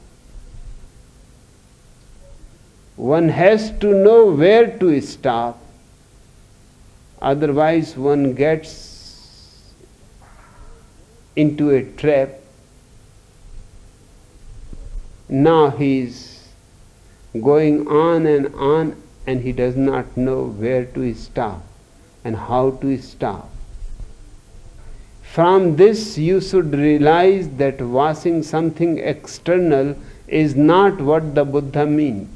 One has to know where to stop, otherwise one gets into a trap. Now he is going on and he does not know where to stop and how to stop. From this you should realize that washing something external is not what the Buddha meant.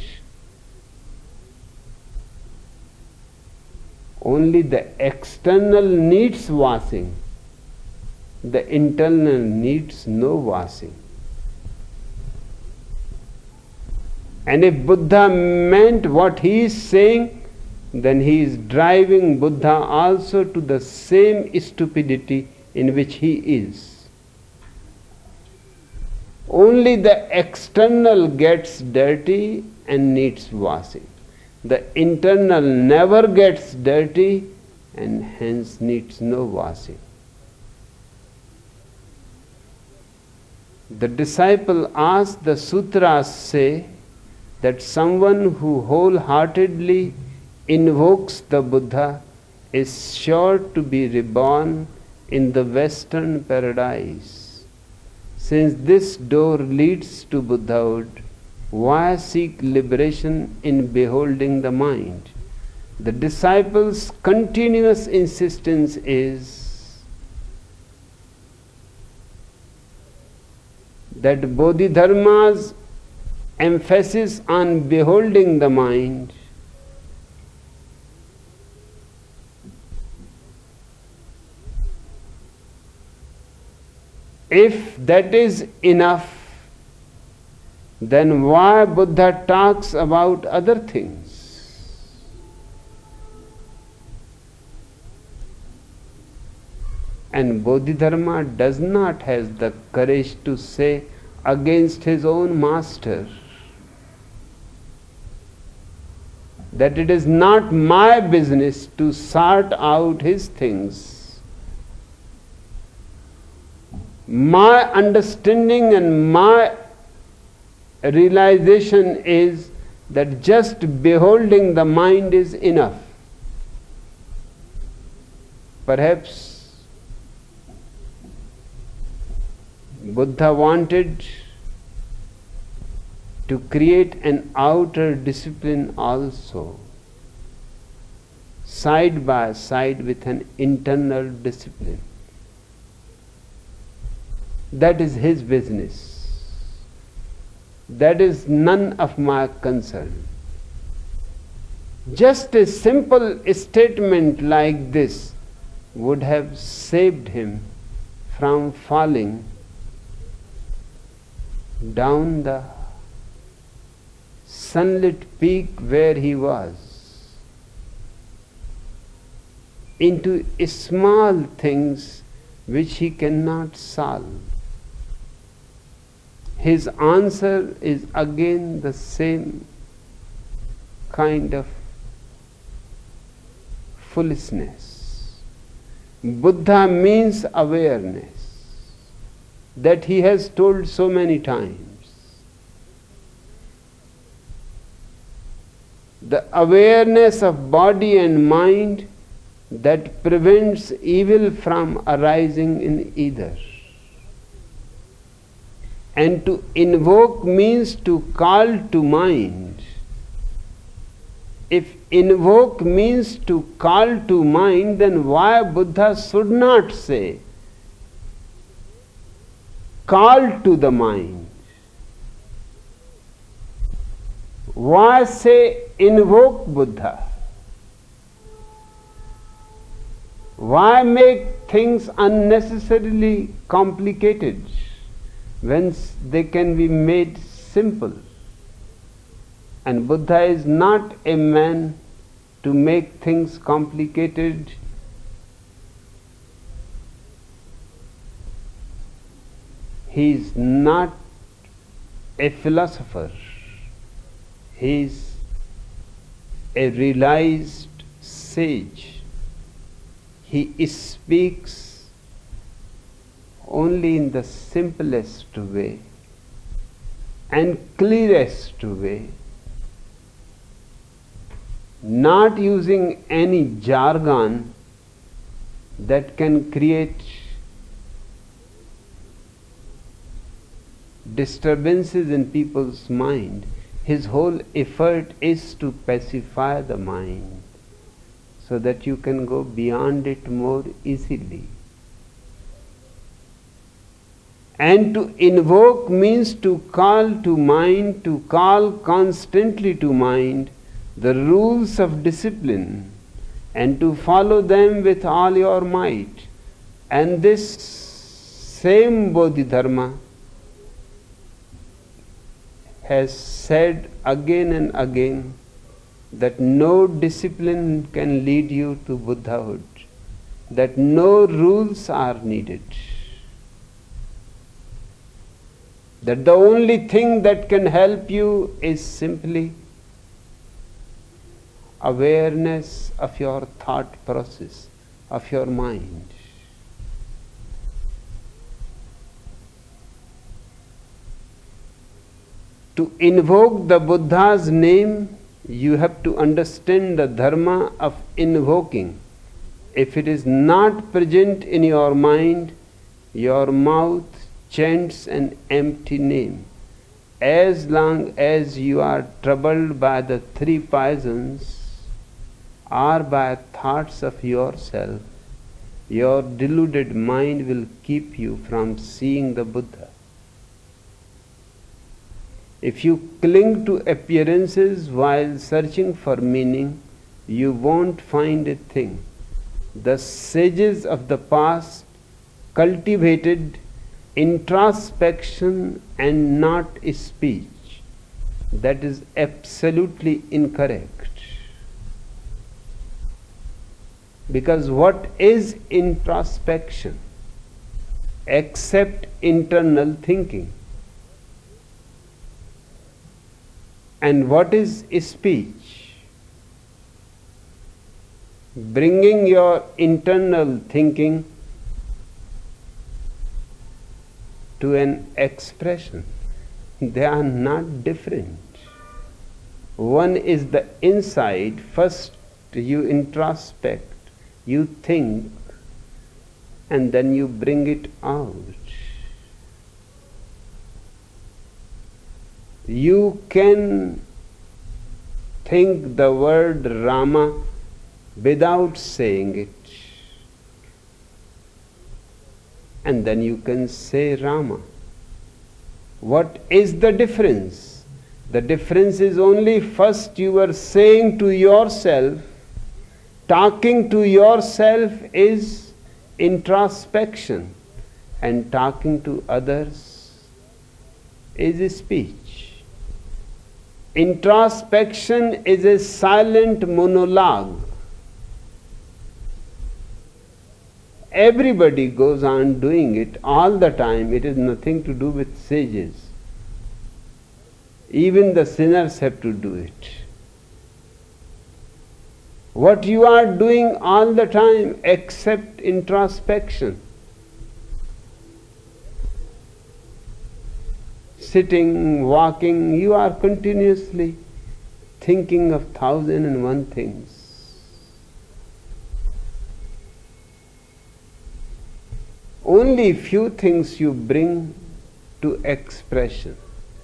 Only the external needs washing. The internal needs no washing. And if Buddha meant what he is saying, then he is driving Buddha also to the same stupidity in which he is. Only the external gets dirty and needs washing. The internal never gets dirty and hence needs no washing. The disciple asked, the sutras say that someone who wholeheartedly invokes the Buddha is sure to be reborn in the Western paradise. Since this door leads to Buddhahood, why seek liberation in beholding the mind? The disciple's continuous insistence is that Bodhidharma's emphasis on beholding the mind if that is enough, then why Buddha talks about other things? And Bodhidharma does not have the courage to say against his own master that it is not my business to sort out his things. My understanding and my realization is that just beholding the mind is enough. Perhaps Buddha wanted to create an outer discipline also, side by side with an internal discipline. That is his business. That is none of my concern. Just a simple statement like this would have saved him from falling down the sunlit peak where he was into small things which he cannot solve. His answer is again the same kind of foolishness. Buddha means awareness, that he has told so many times. The awareness of body and mind that prevents evil from arising in either. And to invoke means to call to mind. If invoke means to call to mind, then why Buddha should not say call to the mind? Why say invoke Buddha? Why make things unnecessarily complicated when they can be made simple? And Buddha is not a man to make things complicated. He is not a philosopher. He is a realized sage. He speaks only in the simplest way and clearest way, not using any jargon that can create disturbances in people's mind. His whole effort is to pacify the mind so that you can go beyond it more easily. And to invoke means to call to mind, to call constantly to mind the rules of discipline and to follow them with all your might. And this same Bodhidharma has said again and again that no discipline can lead you to Buddhahood, that no rules are needed, that the only thing that can help you is simply awareness of your thought process, of your mind. To invoke the Buddha's name, you have to understand the dharma of invoking. If it is not present in your mind, your mouth chants an empty name. As long as you are troubled by the three poisons or by thoughts of yourself, your deluded mind will keep you from seeing the Buddha. If you cling to appearances while searching for meaning, you won't find a thing. The sages of the past cultivated introspection and not speech. That is absolutely incorrect. Because what is introspection except internal thinking? And what is speech? Bringing your internal thinking to an expression. They are not different. One is the inside. First you introspect, you think, and then you bring it out. You can think the word Rama without saying it, and then you can say Rama. What is the difference? The difference is only first you are saying to yourself, talking to yourself is introspection, and talking to others is speech. Introspection is a silent monologue. Everybody goes on doing it all the time. It has nothing to do with sages. Even the sinners have to do it. What you are doing all the time except introspection? Sitting, walking, you are continuously thinking of 1,001 things. Only few things you bring to expression.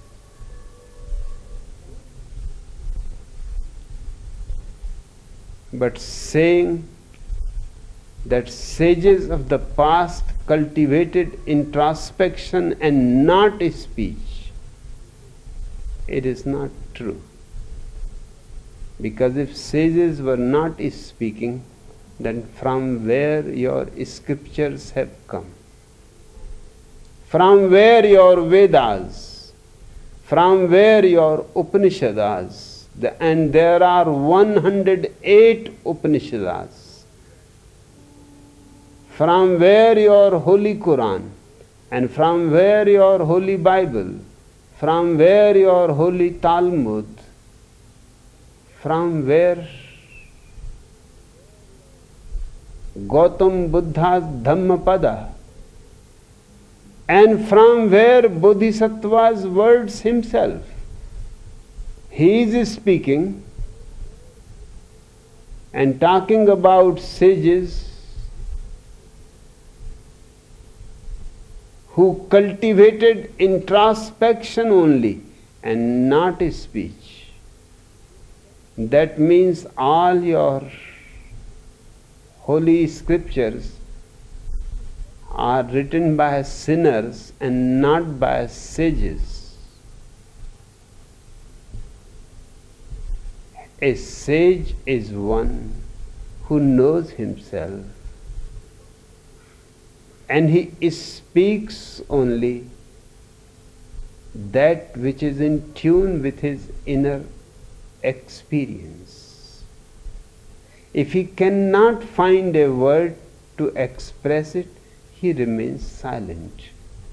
But saying that sages of the past cultivated introspection and not speech, it is not true. Because if sages were not speaking, then from where your scriptures have come? From where your Vedas? From where your Upanishads? And there are 108 Upanishads. From where your Holy Quran? And from where your Holy Bible? From where your Holy Talmud? From where Gautam Buddha's Dhammapada? And from where Bodhisattva's words himself? He is speaking and talking about sages who cultivated introspection only and not speech. That means all your holy scriptures are written by sinners and not by sages. A sage is one who knows himself, and he speaks only that which is in tune with his inner experience. If he cannot find a word to express it, he remains silent.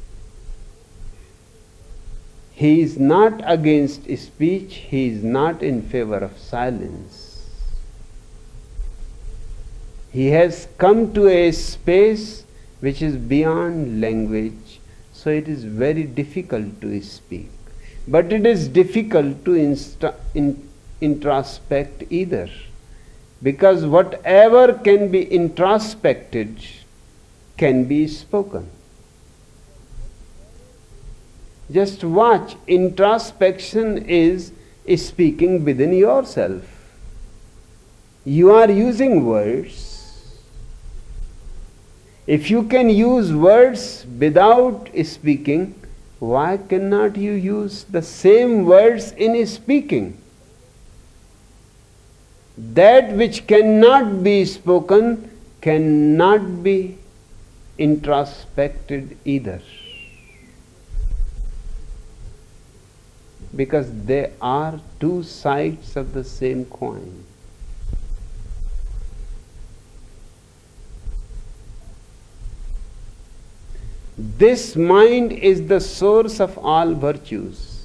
He is not against speech, he is not in favor of silence. He has come to a space which is beyond language, so it is very difficult to speak. But it is difficult to introspect either, because whatever can be introspected can be spoken. Just watch, introspection is speaking within yourself. You are using words. If you can use words without speaking, why cannot you use the same words in speaking? That which cannot be spoken cannot be introspected either, because they are two sides of the same coin. This mind is the source of all virtues.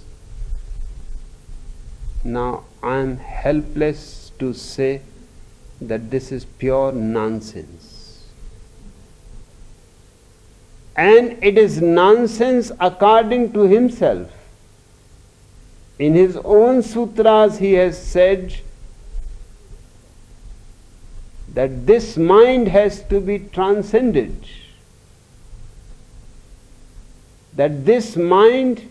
Now I am helpless to say that this is pure nonsense. And it is nonsense according to himself. In his own sutras he has said that this mind has to be transcended, that this mind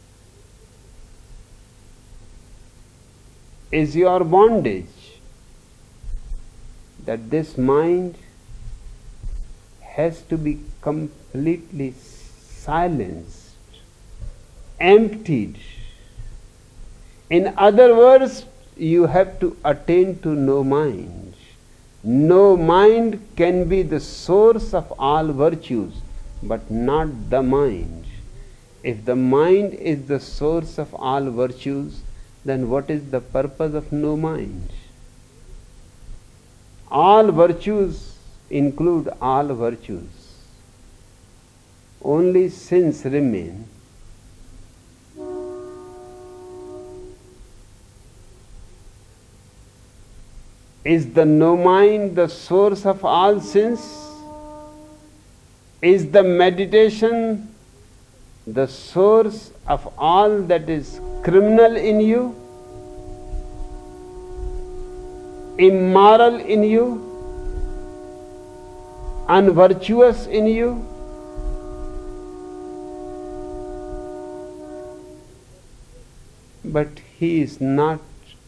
is your bondage, that this mind has to be completely silenced, emptied. In other words, you have to attain to no mind. No mind can be the source of all virtues, but not the mind. If the mind is the source of all virtues, then what is the purpose of no mind? All virtues include all virtues. Only sins remain. Is the no mind the source of all sins? Is the meditation the source of all that is criminal in you, immoral in you, unvirtuous in you? But he is not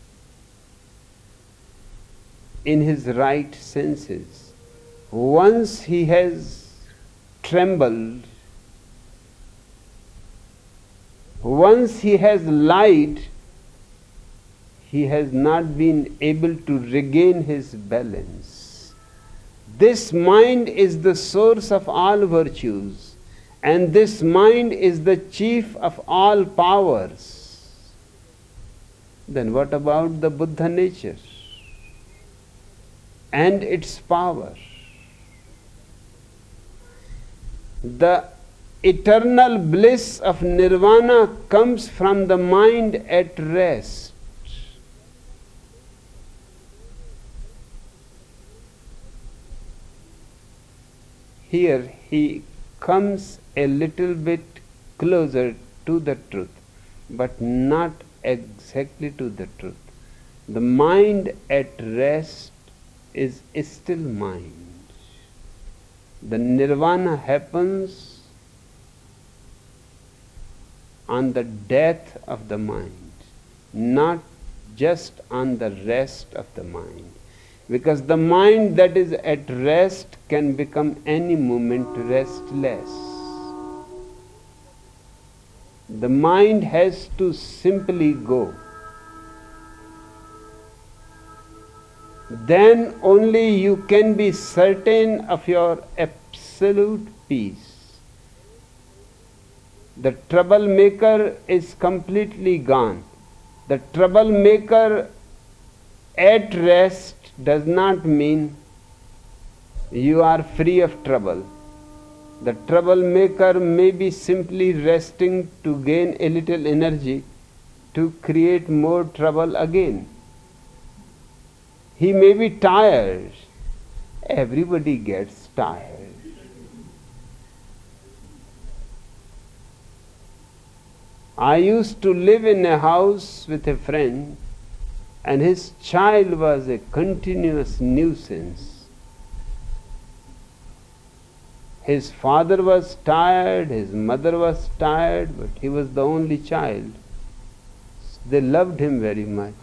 in his right senses. Once he has trembled, once he has lied, he has not been able to regain his balance. This mind is the source of all virtues, and this mind is the chief of all powers. Then what about the Buddha nature and its power? The eternal bliss of nirvana comes from the mind at rest. Here he comes a little bit closer to the truth, but not exactly to the truth. The mind at rest is still mind. The nirvana happens on the death of the mind, not just on the rest of the mind. Because the mind that is at rest can become any moment restless. The mind has to simply go. Then only you can be certain of your absolute peace. The troublemaker is completely gone. The troublemaker at rest does not mean you are free of trouble. The troublemaker may be simply resting to gain a little energy to create more trouble again. He may be tired. Everybody gets tired. I used to live in a house with a friend, and his child was a continuous nuisance. His father was tired, his mother was tired, but he was the only child. They loved him very much.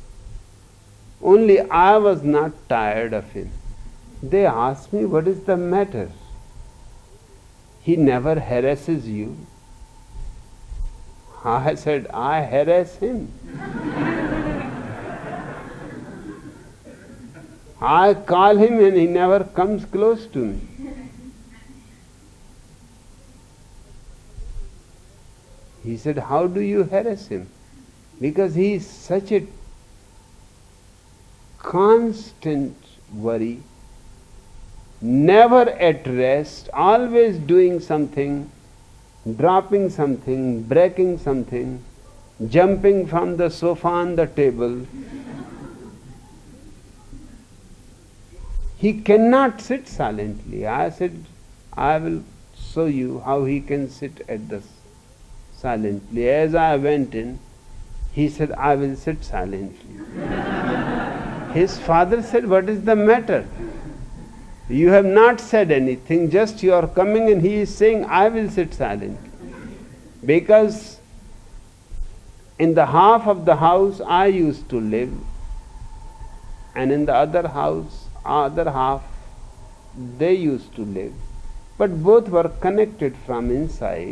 Only I was not tired of him. They asked me, what is the matter? He never harasses you. I said, I harass him. I call him and he never comes close to me. He said, how do you harass him? Because he is such a constant worry, never at rest, always doing something, dropping something, breaking something, jumping from the sofa on the table. He cannot sit silently. I said, I will show you how he can sit at the silently. As I went in, he said, I will sit silently. His father said, what is the matter? You have not said anything, just you are coming and he is saying, I will sit silently. Because in the half of the house I used to live, and in the other half they used to live. But both were connected from inside.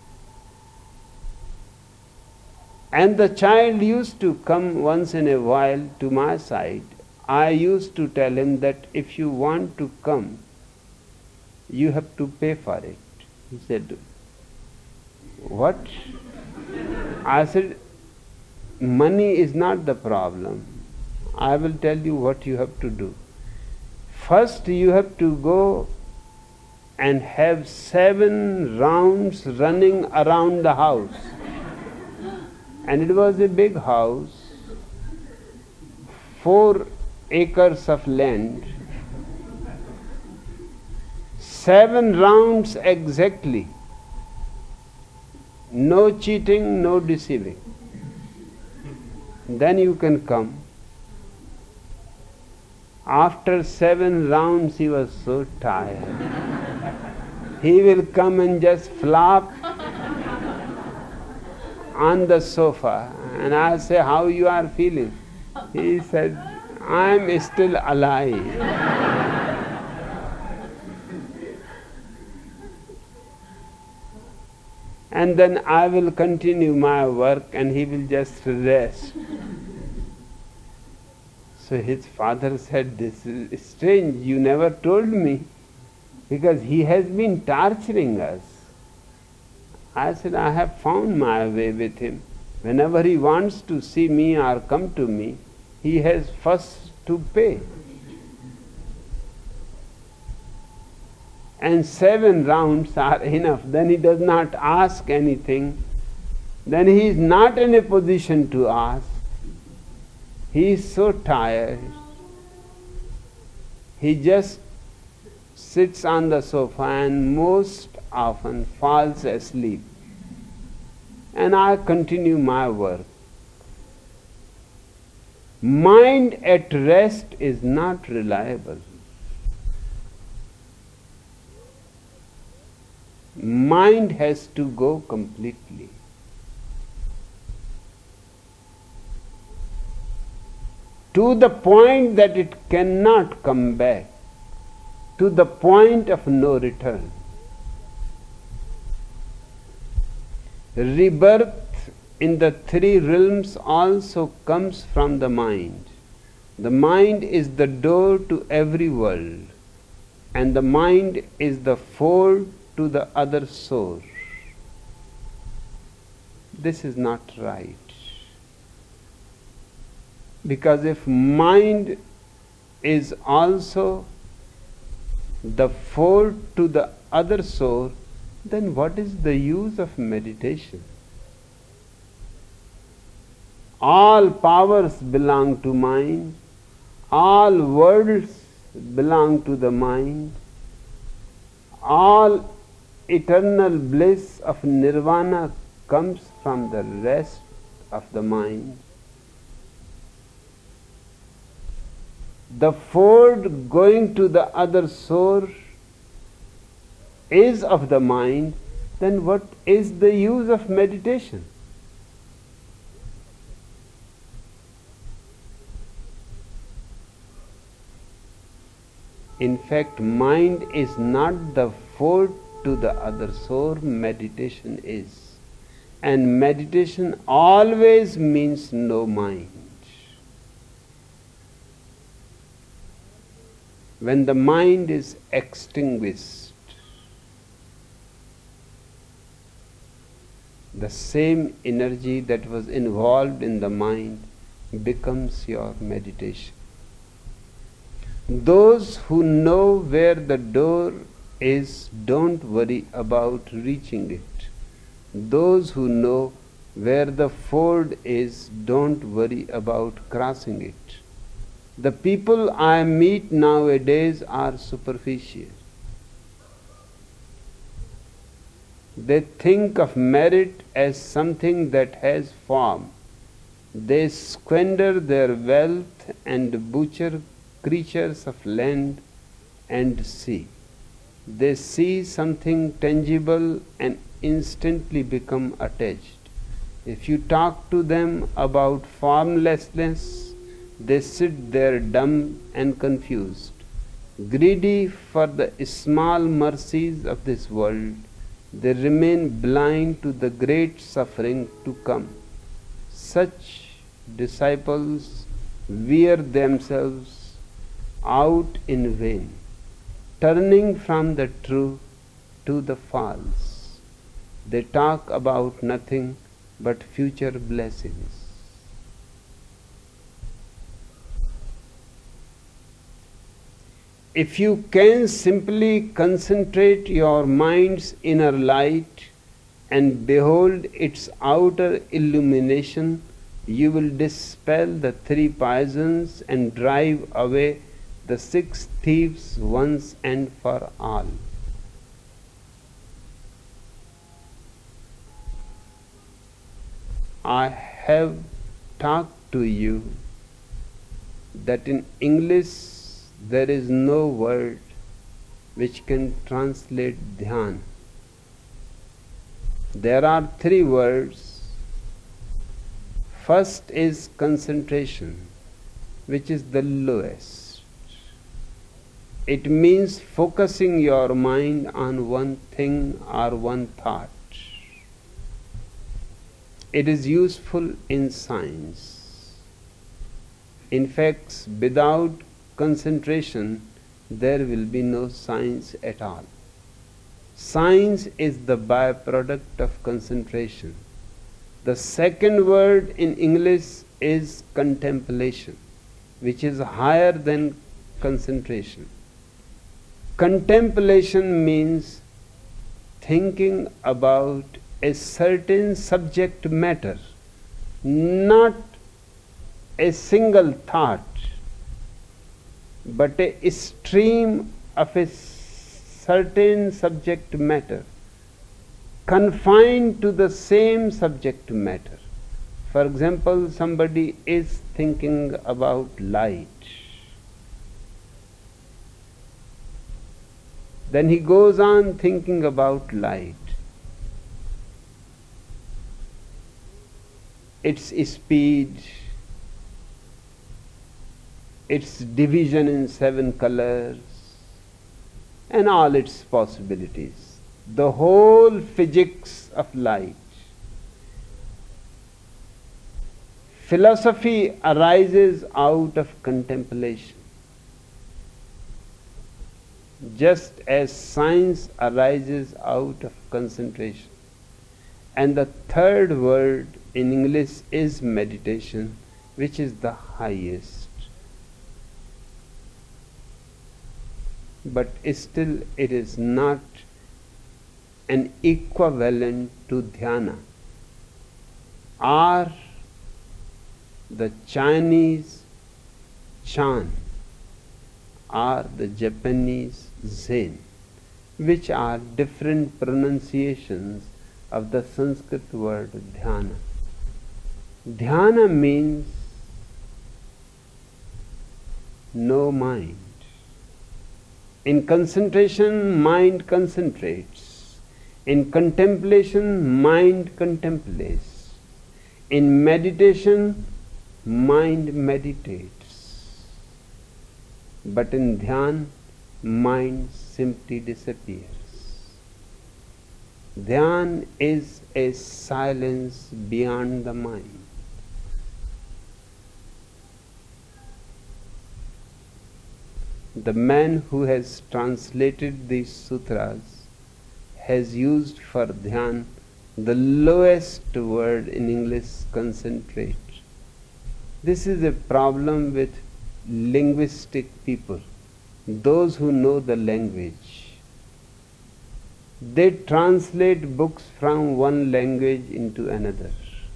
And the child used to come once in a while to my side. I used to tell him that if you want to come, you have to pay for it. He said, what? I said, money is not the problem. I will tell you what you have to do. First, you have to go and have 7 rounds running around the house. And it was a big house, 4 acres of land, 7 rounds exactly. No cheating, no deceiving. Then you can come. After 7 rounds he was so tired. He will come and just flop on the sofa, and I say, how you are feeling? He said, I am still alive. And then I will continue my work and he will just rest. So his father said, this is strange, you never told me, because he has been torturing us. I said, I have found my way with him. Whenever he wants to see me or come to me, he has first to pay. And 7 rounds are enough. Then he does not ask anything. Then he is not in a position to ask. He is so tired. He just sits on the sofa and most often falls asleep. And I continue my work. Mind at rest is not reliable. Mind has to go completely. To the point that it cannot come back. To the point of no return. Rebirth in the 3 realms also comes from the mind. The mind is the door to every world, and the mind is the fold to the other source. This is not right. Because if mind is also the fold to the other soul, then what is the use of meditation? All powers belong to mind, all worlds belong to the mind, all eternal bliss of nirvana comes from the rest of the mind. The fold going to the other source is of the mind, then what is the use of meditation? In fact, mind is not the fold to the other source, meditation is. And meditation always means no mind. When the mind is extinguished, the same energy that was involved in the mind becomes your meditation. Those who know where the door is don't worry about reaching it. Those who know where the fold is don't worry about crossing it. The people I meet nowadays are superficial. They think of merit as something that has form. They squander their wealth and butcher creatures of land and sea. They see something tangible and instantly become attached. If you talk to them about formlessness, they sit there dumb and confused, greedy for the small mercies of this world. They remain blind to the great suffering to come. Such disciples wear themselves out in vain, turning from the true to the false. They talk about nothing but future blessings. If you can simply concentrate your mind's inner light and behold its outer illumination, you will dispel the 3 poisons and drive away the 6 thieves once and for all. I have talked to you that in English there is no word which can translate dhyan. There are 3 words. First is concentration, which is the lowest. It means focusing your mind on one thing or one thought. It is useful in science. In fact, without concentration, there will be no science at all. Science is the byproduct of concentration. The second word in English is contemplation, which is higher than concentration. Contemplation means thinking about a certain subject matter, not a single thought, but a stream of a certain subject matter confined to the same subject matter. For example, somebody is thinking about light. Then he goes on thinking about light. Its speed, its division in 7 colors, and all its possibilities. The whole physics of light. Philosophy arises out of contemplation, just as science arises out of concentration. And the third word in English is meditation, which is the highest. But still it is not an equivalent to dhyana, or the Chinese Chan, or the Japanese Zen, which are different pronunciations of the Sanskrit word dhyana. Dhyana means no mind. In concentration, mind concentrates. In contemplation, mind contemplates. In meditation, mind meditates. But in dhyan, mind simply disappears. Dhyan is a silence beyond the mind. The man who has translated these sutras has used for dhyan the lowest word in English, concentrate. This is a problem with linguistic people, those who know the language. They translate books from one language into another.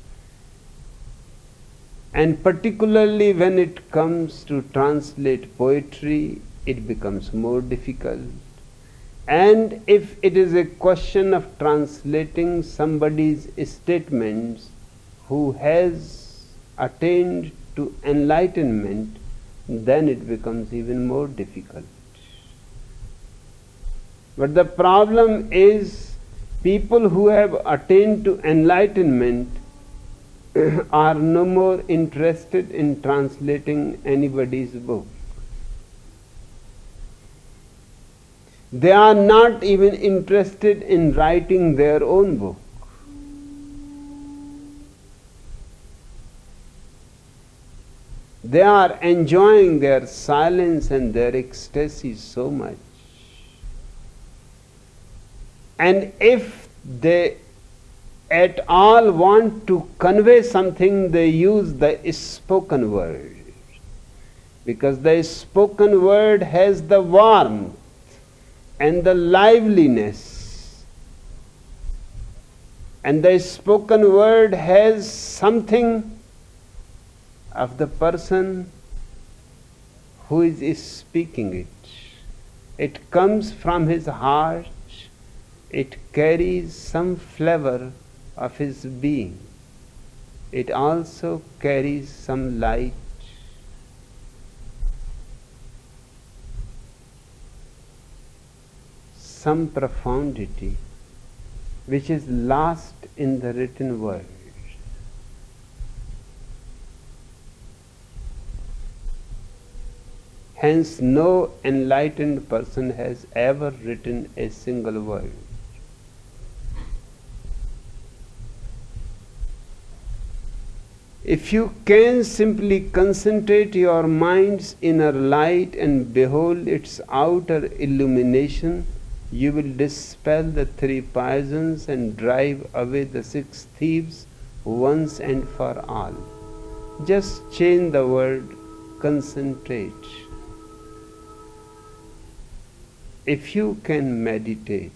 And particularly when it comes to translate poetry, it becomes more difficult. And if it is a question of translating somebody's statements who has attained to enlightenment, then it becomes even more difficult. But the problem is, people who have attained to enlightenment are no more interested in translating anybody's book. They are not even interested in writing their own book. They are enjoying their silence and their ecstasy so much. And if they at all want to convey something, they use the spoken word, because the spoken word has the warmth and the liveliness, and the spoken word has something of the person who is speaking it. It comes from his heart, it carries some flavor of his being. It also carries some light. Some profundity which is lost in the written word. Hence, no enlightened person has ever written a single word. If you can simply concentrate your mind's inner light and behold its outer illumination, you will dispel the 3 poisons and drive away the 6 thieves once and for all. Just change the word concentrate. If you can meditate,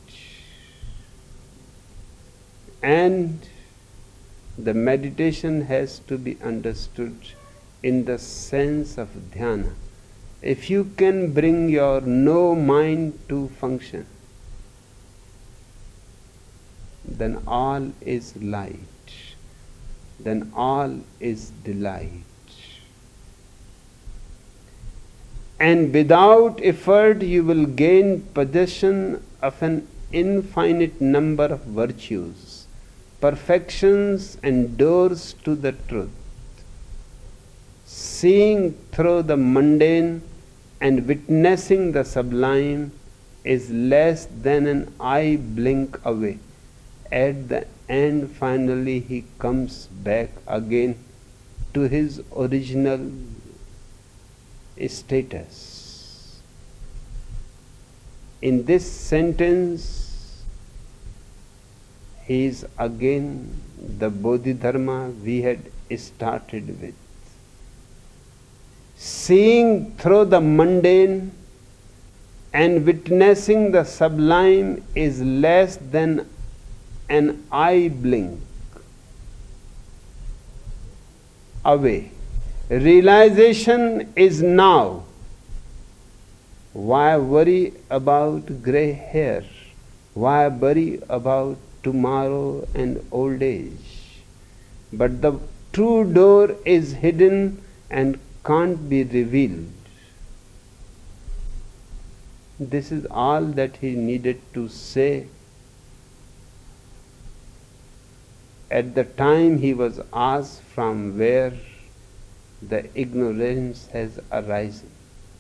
and the meditation has to be understood in the sense of dhyana. If you can bring your no mind to function, then all is light, then all is delight. And without effort you will gain possession of an infinite number of virtues, perfections and doors to the truth. Seeing through the mundane and witnessing the sublime is less than an eye blink away. At the end, finally, he comes back again to his original status. In this sentence, is again the Bodhidharma we had started with. Seeing through the mundane and witnessing the sublime is less than an eye blink away. Realization is now. Why worry about gray hair? Why worry about tomorrow and old age? But the true door is hidden and can't be revealed. This is all that he needed to say at the time he was asked from where the ignorance has arisen.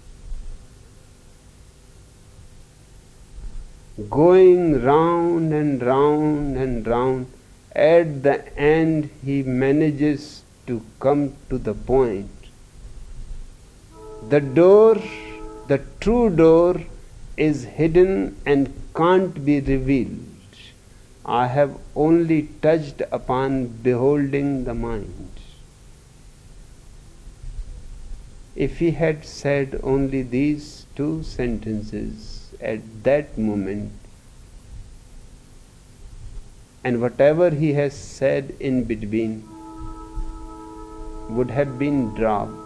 Going round and round and round, at the end he manages to come to the point. The door, the true door, is hidden and can't be revealed. I have only touched upon beholding the mind. If he had said only these two sentences at that moment, and whatever he has said in between would have been dropped,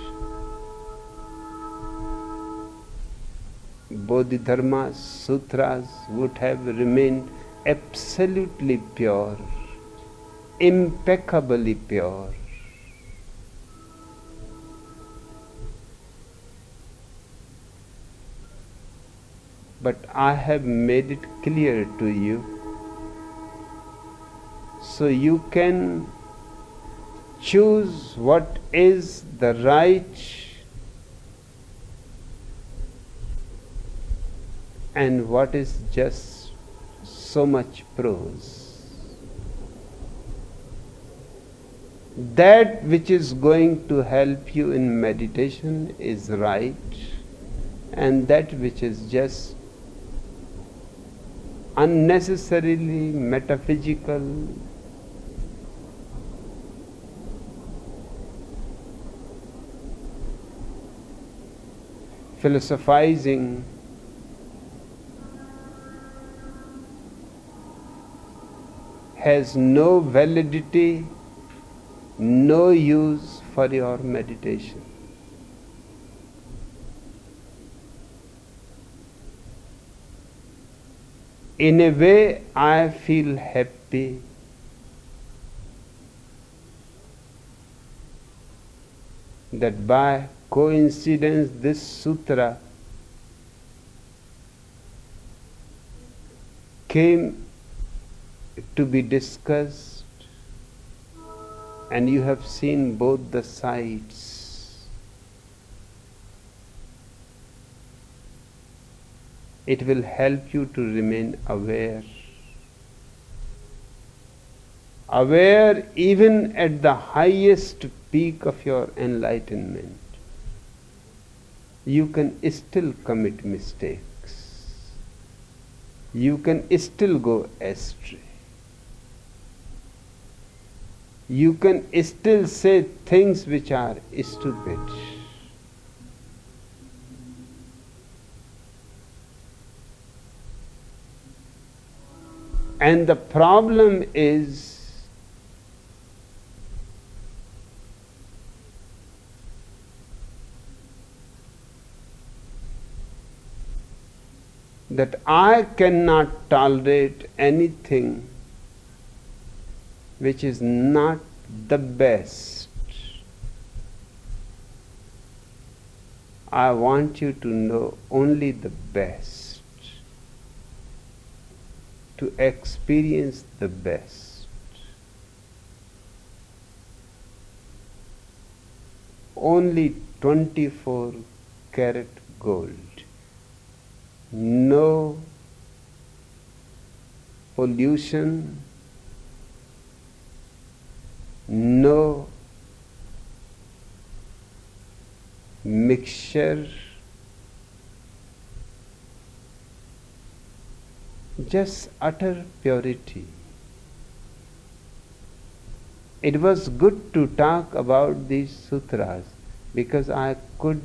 Bodhidharma Sutras would have remained absolutely pure, impeccably pure. But I have made it clear to you so you can choose what is the right and what is just so much prose. That which is going to help you in meditation is right, and that which is just unnecessarily metaphysical, philosophizing, has no validity, no use for your meditation. In a way, I feel happy that by coincidence this sutra came to be discussed, and you have seen both the sides. It will help you to remain aware. Aware even at the highest peak of your enlightenment. You can still commit mistakes. You can still go astray. You can still say things which are stupid. And the problem is that I cannot tolerate anything which is not the best. I want you to know only the best, to experience the best. Only 24 karat gold. No pollution, no mixture, just utter purity. it was good to talk about these sutras because I could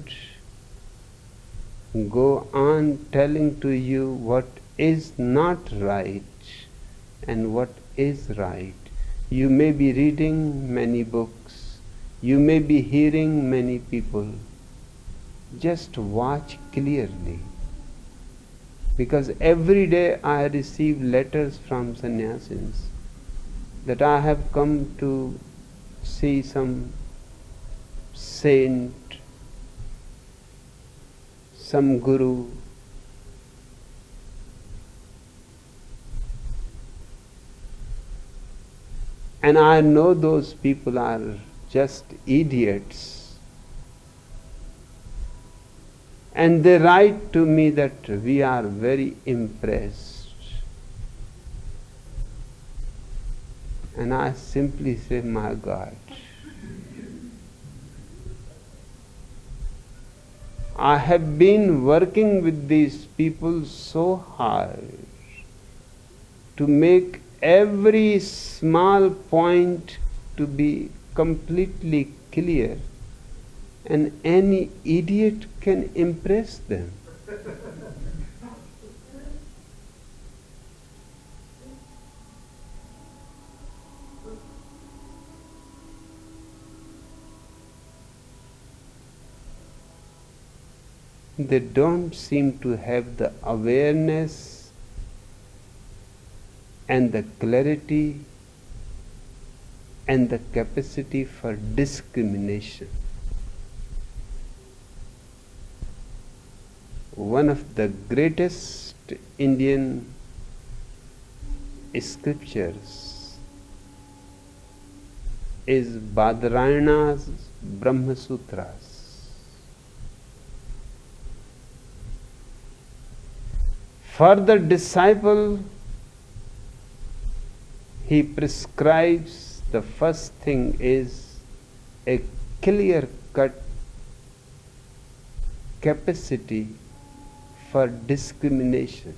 go on telling to you what is not right and what is right. You may be reading many books, you may be hearing many people. Just watch clearly. Because every day I receive letters from sannyasins that I have come to see some saint, some guru, and I know those people are just idiots. And they write to me that we are very impressed. And I simply say, my God, I have been working with these people so hard to make every small point to be completely clear, and any idiot can impress them. They don't seem to have the awareness and the clarity and the capacity for discrimination. One of the greatest Indian scriptures is Badarayana's Brahma Sutras. For the disciple, he prescribes the first thing is a clear-cut capacity for discrimination.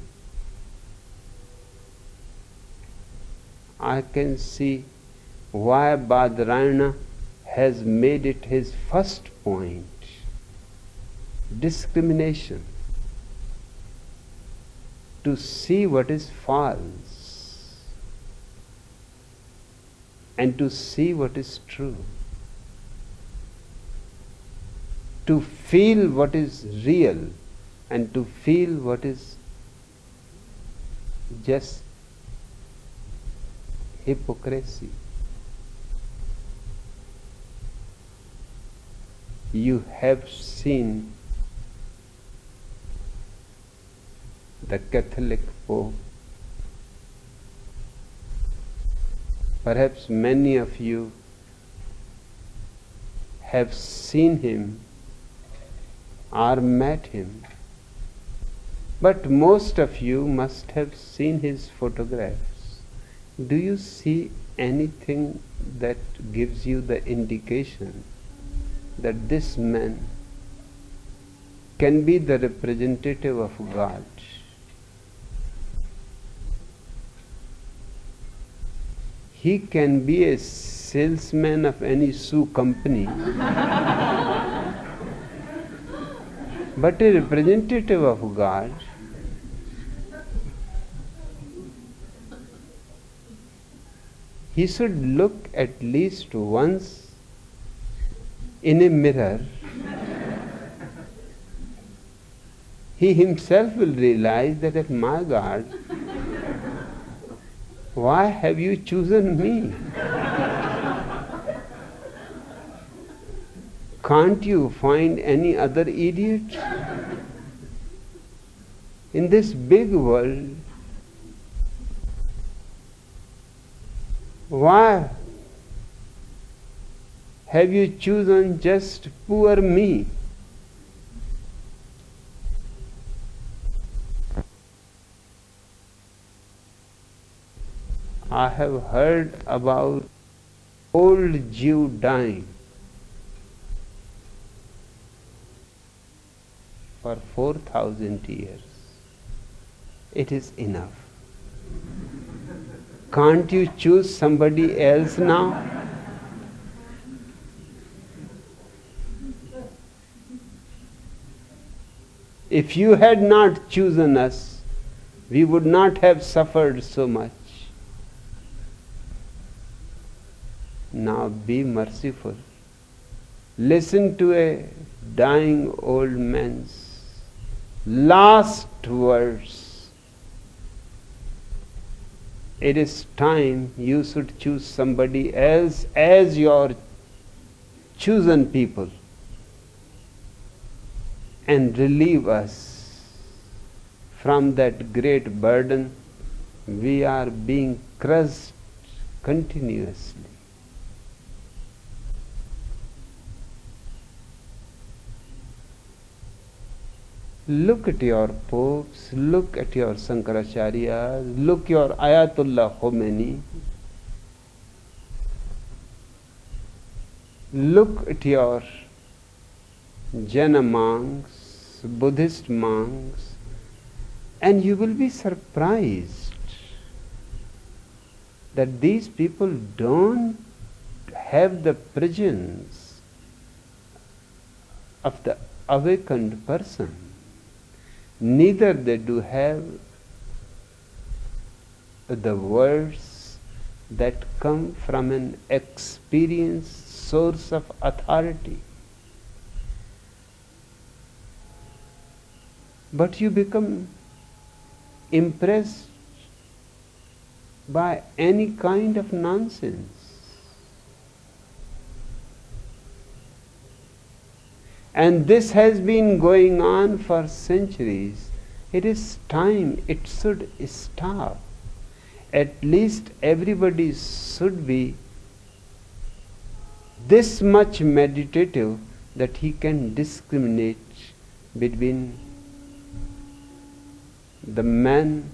I can see why Badarayana has made it his first point. Discrimination. To see what is false and to see what is true. To feel what is real and to feel what is just hypocrisy. You have seen the Catholic Pope. Perhaps many of you have seen him or met him, but most of you must have seen his photographs. Do you see anything that gives you the indication that this man can be the representative of God? He can be a salesman of any shoe company, but a representative of God, he should look at least once in a mirror. He himself will realize that, my God, why have you chosen me? Can't you find any other idiot? In this big world, why have you chosen just poor me? I have heard about old Jew dying for 4,000 years. It is enough. Can't you choose somebody else now? If you had not chosen us, we would not have suffered so much. Now be merciful. Listen to a dying old man's last words. It is time you should choose somebody else as your chosen people and relieve us from that great burden. We are being crushed continuously. Look at your popes, look at your Shankaracharyas, look your Ayatollah Khomeini, look at your Jaina monks, Buddhist monks, and you will be surprised that these people don't have the presence of the awakened person. Neither they do have the words that come from an experienced source of authority. But you become impressed by any kind of nonsense. And this has been going on for centuries. It is time it should stop. At least everybody should be this much meditative that he can discriminate between the man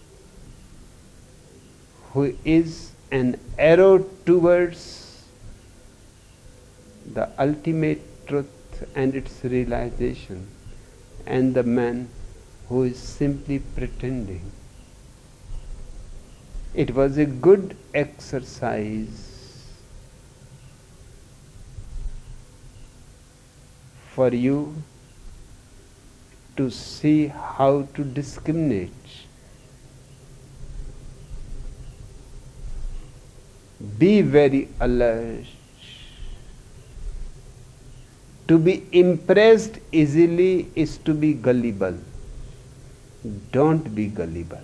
who is an arrow towards the ultimate truth and its realization, and the man who is simply pretending. It was a good exercise for you to see how to discriminate. Be very alert. To be impressed easily is to be gullible. Don't be gullible.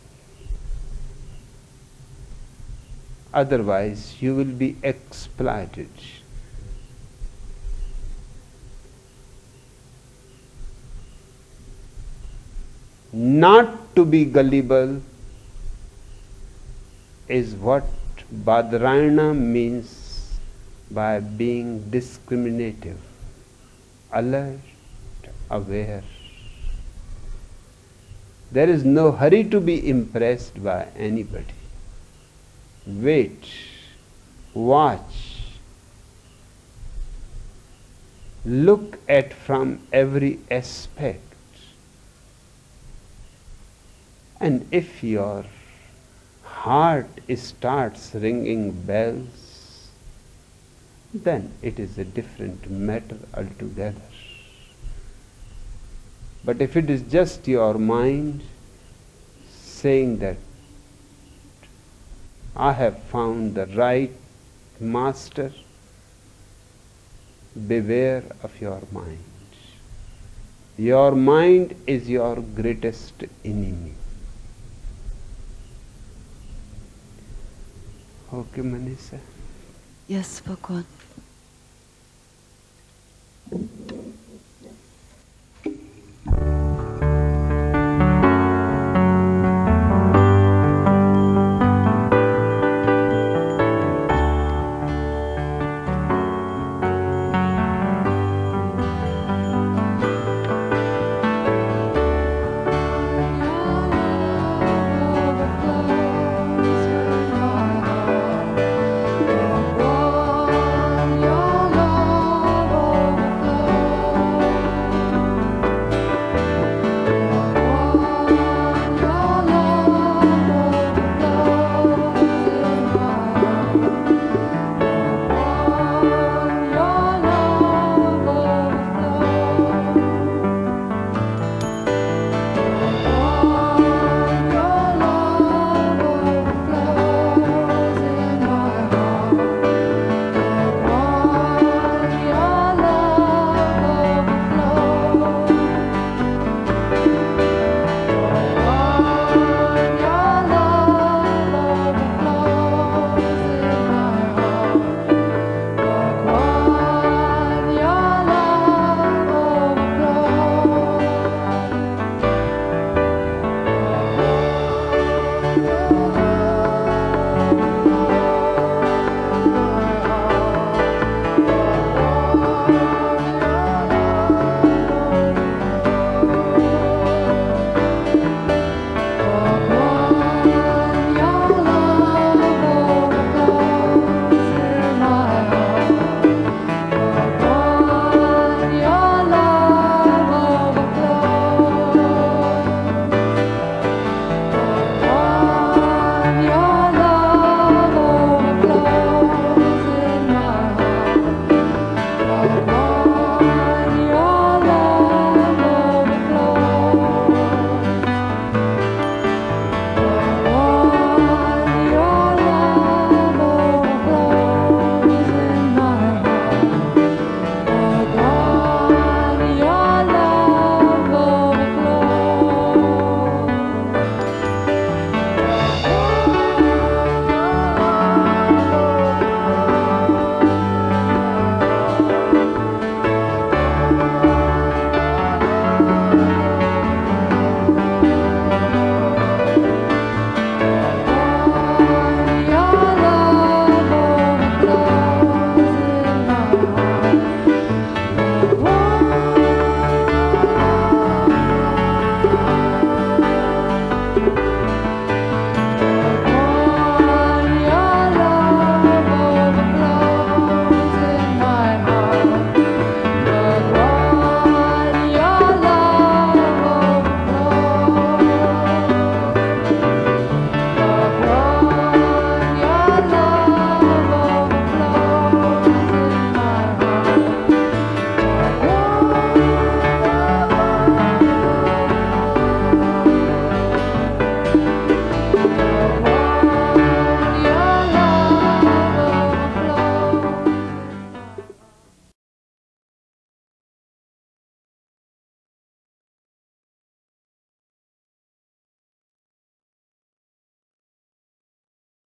Otherwise, you will be exploited. Not to be gullible is what Badarayana means by being discriminative, alert, aware. There is no hurry to be impressed by anybody. Wait, watch, look at from every aspect. And if your heart starts ringing bells, then it is a different matter altogether. But if it is just your mind saying that I have found the right master, beware of your mind. Your mind is your greatest enemy. Okay, Manisha?
Yes, Bhagwan.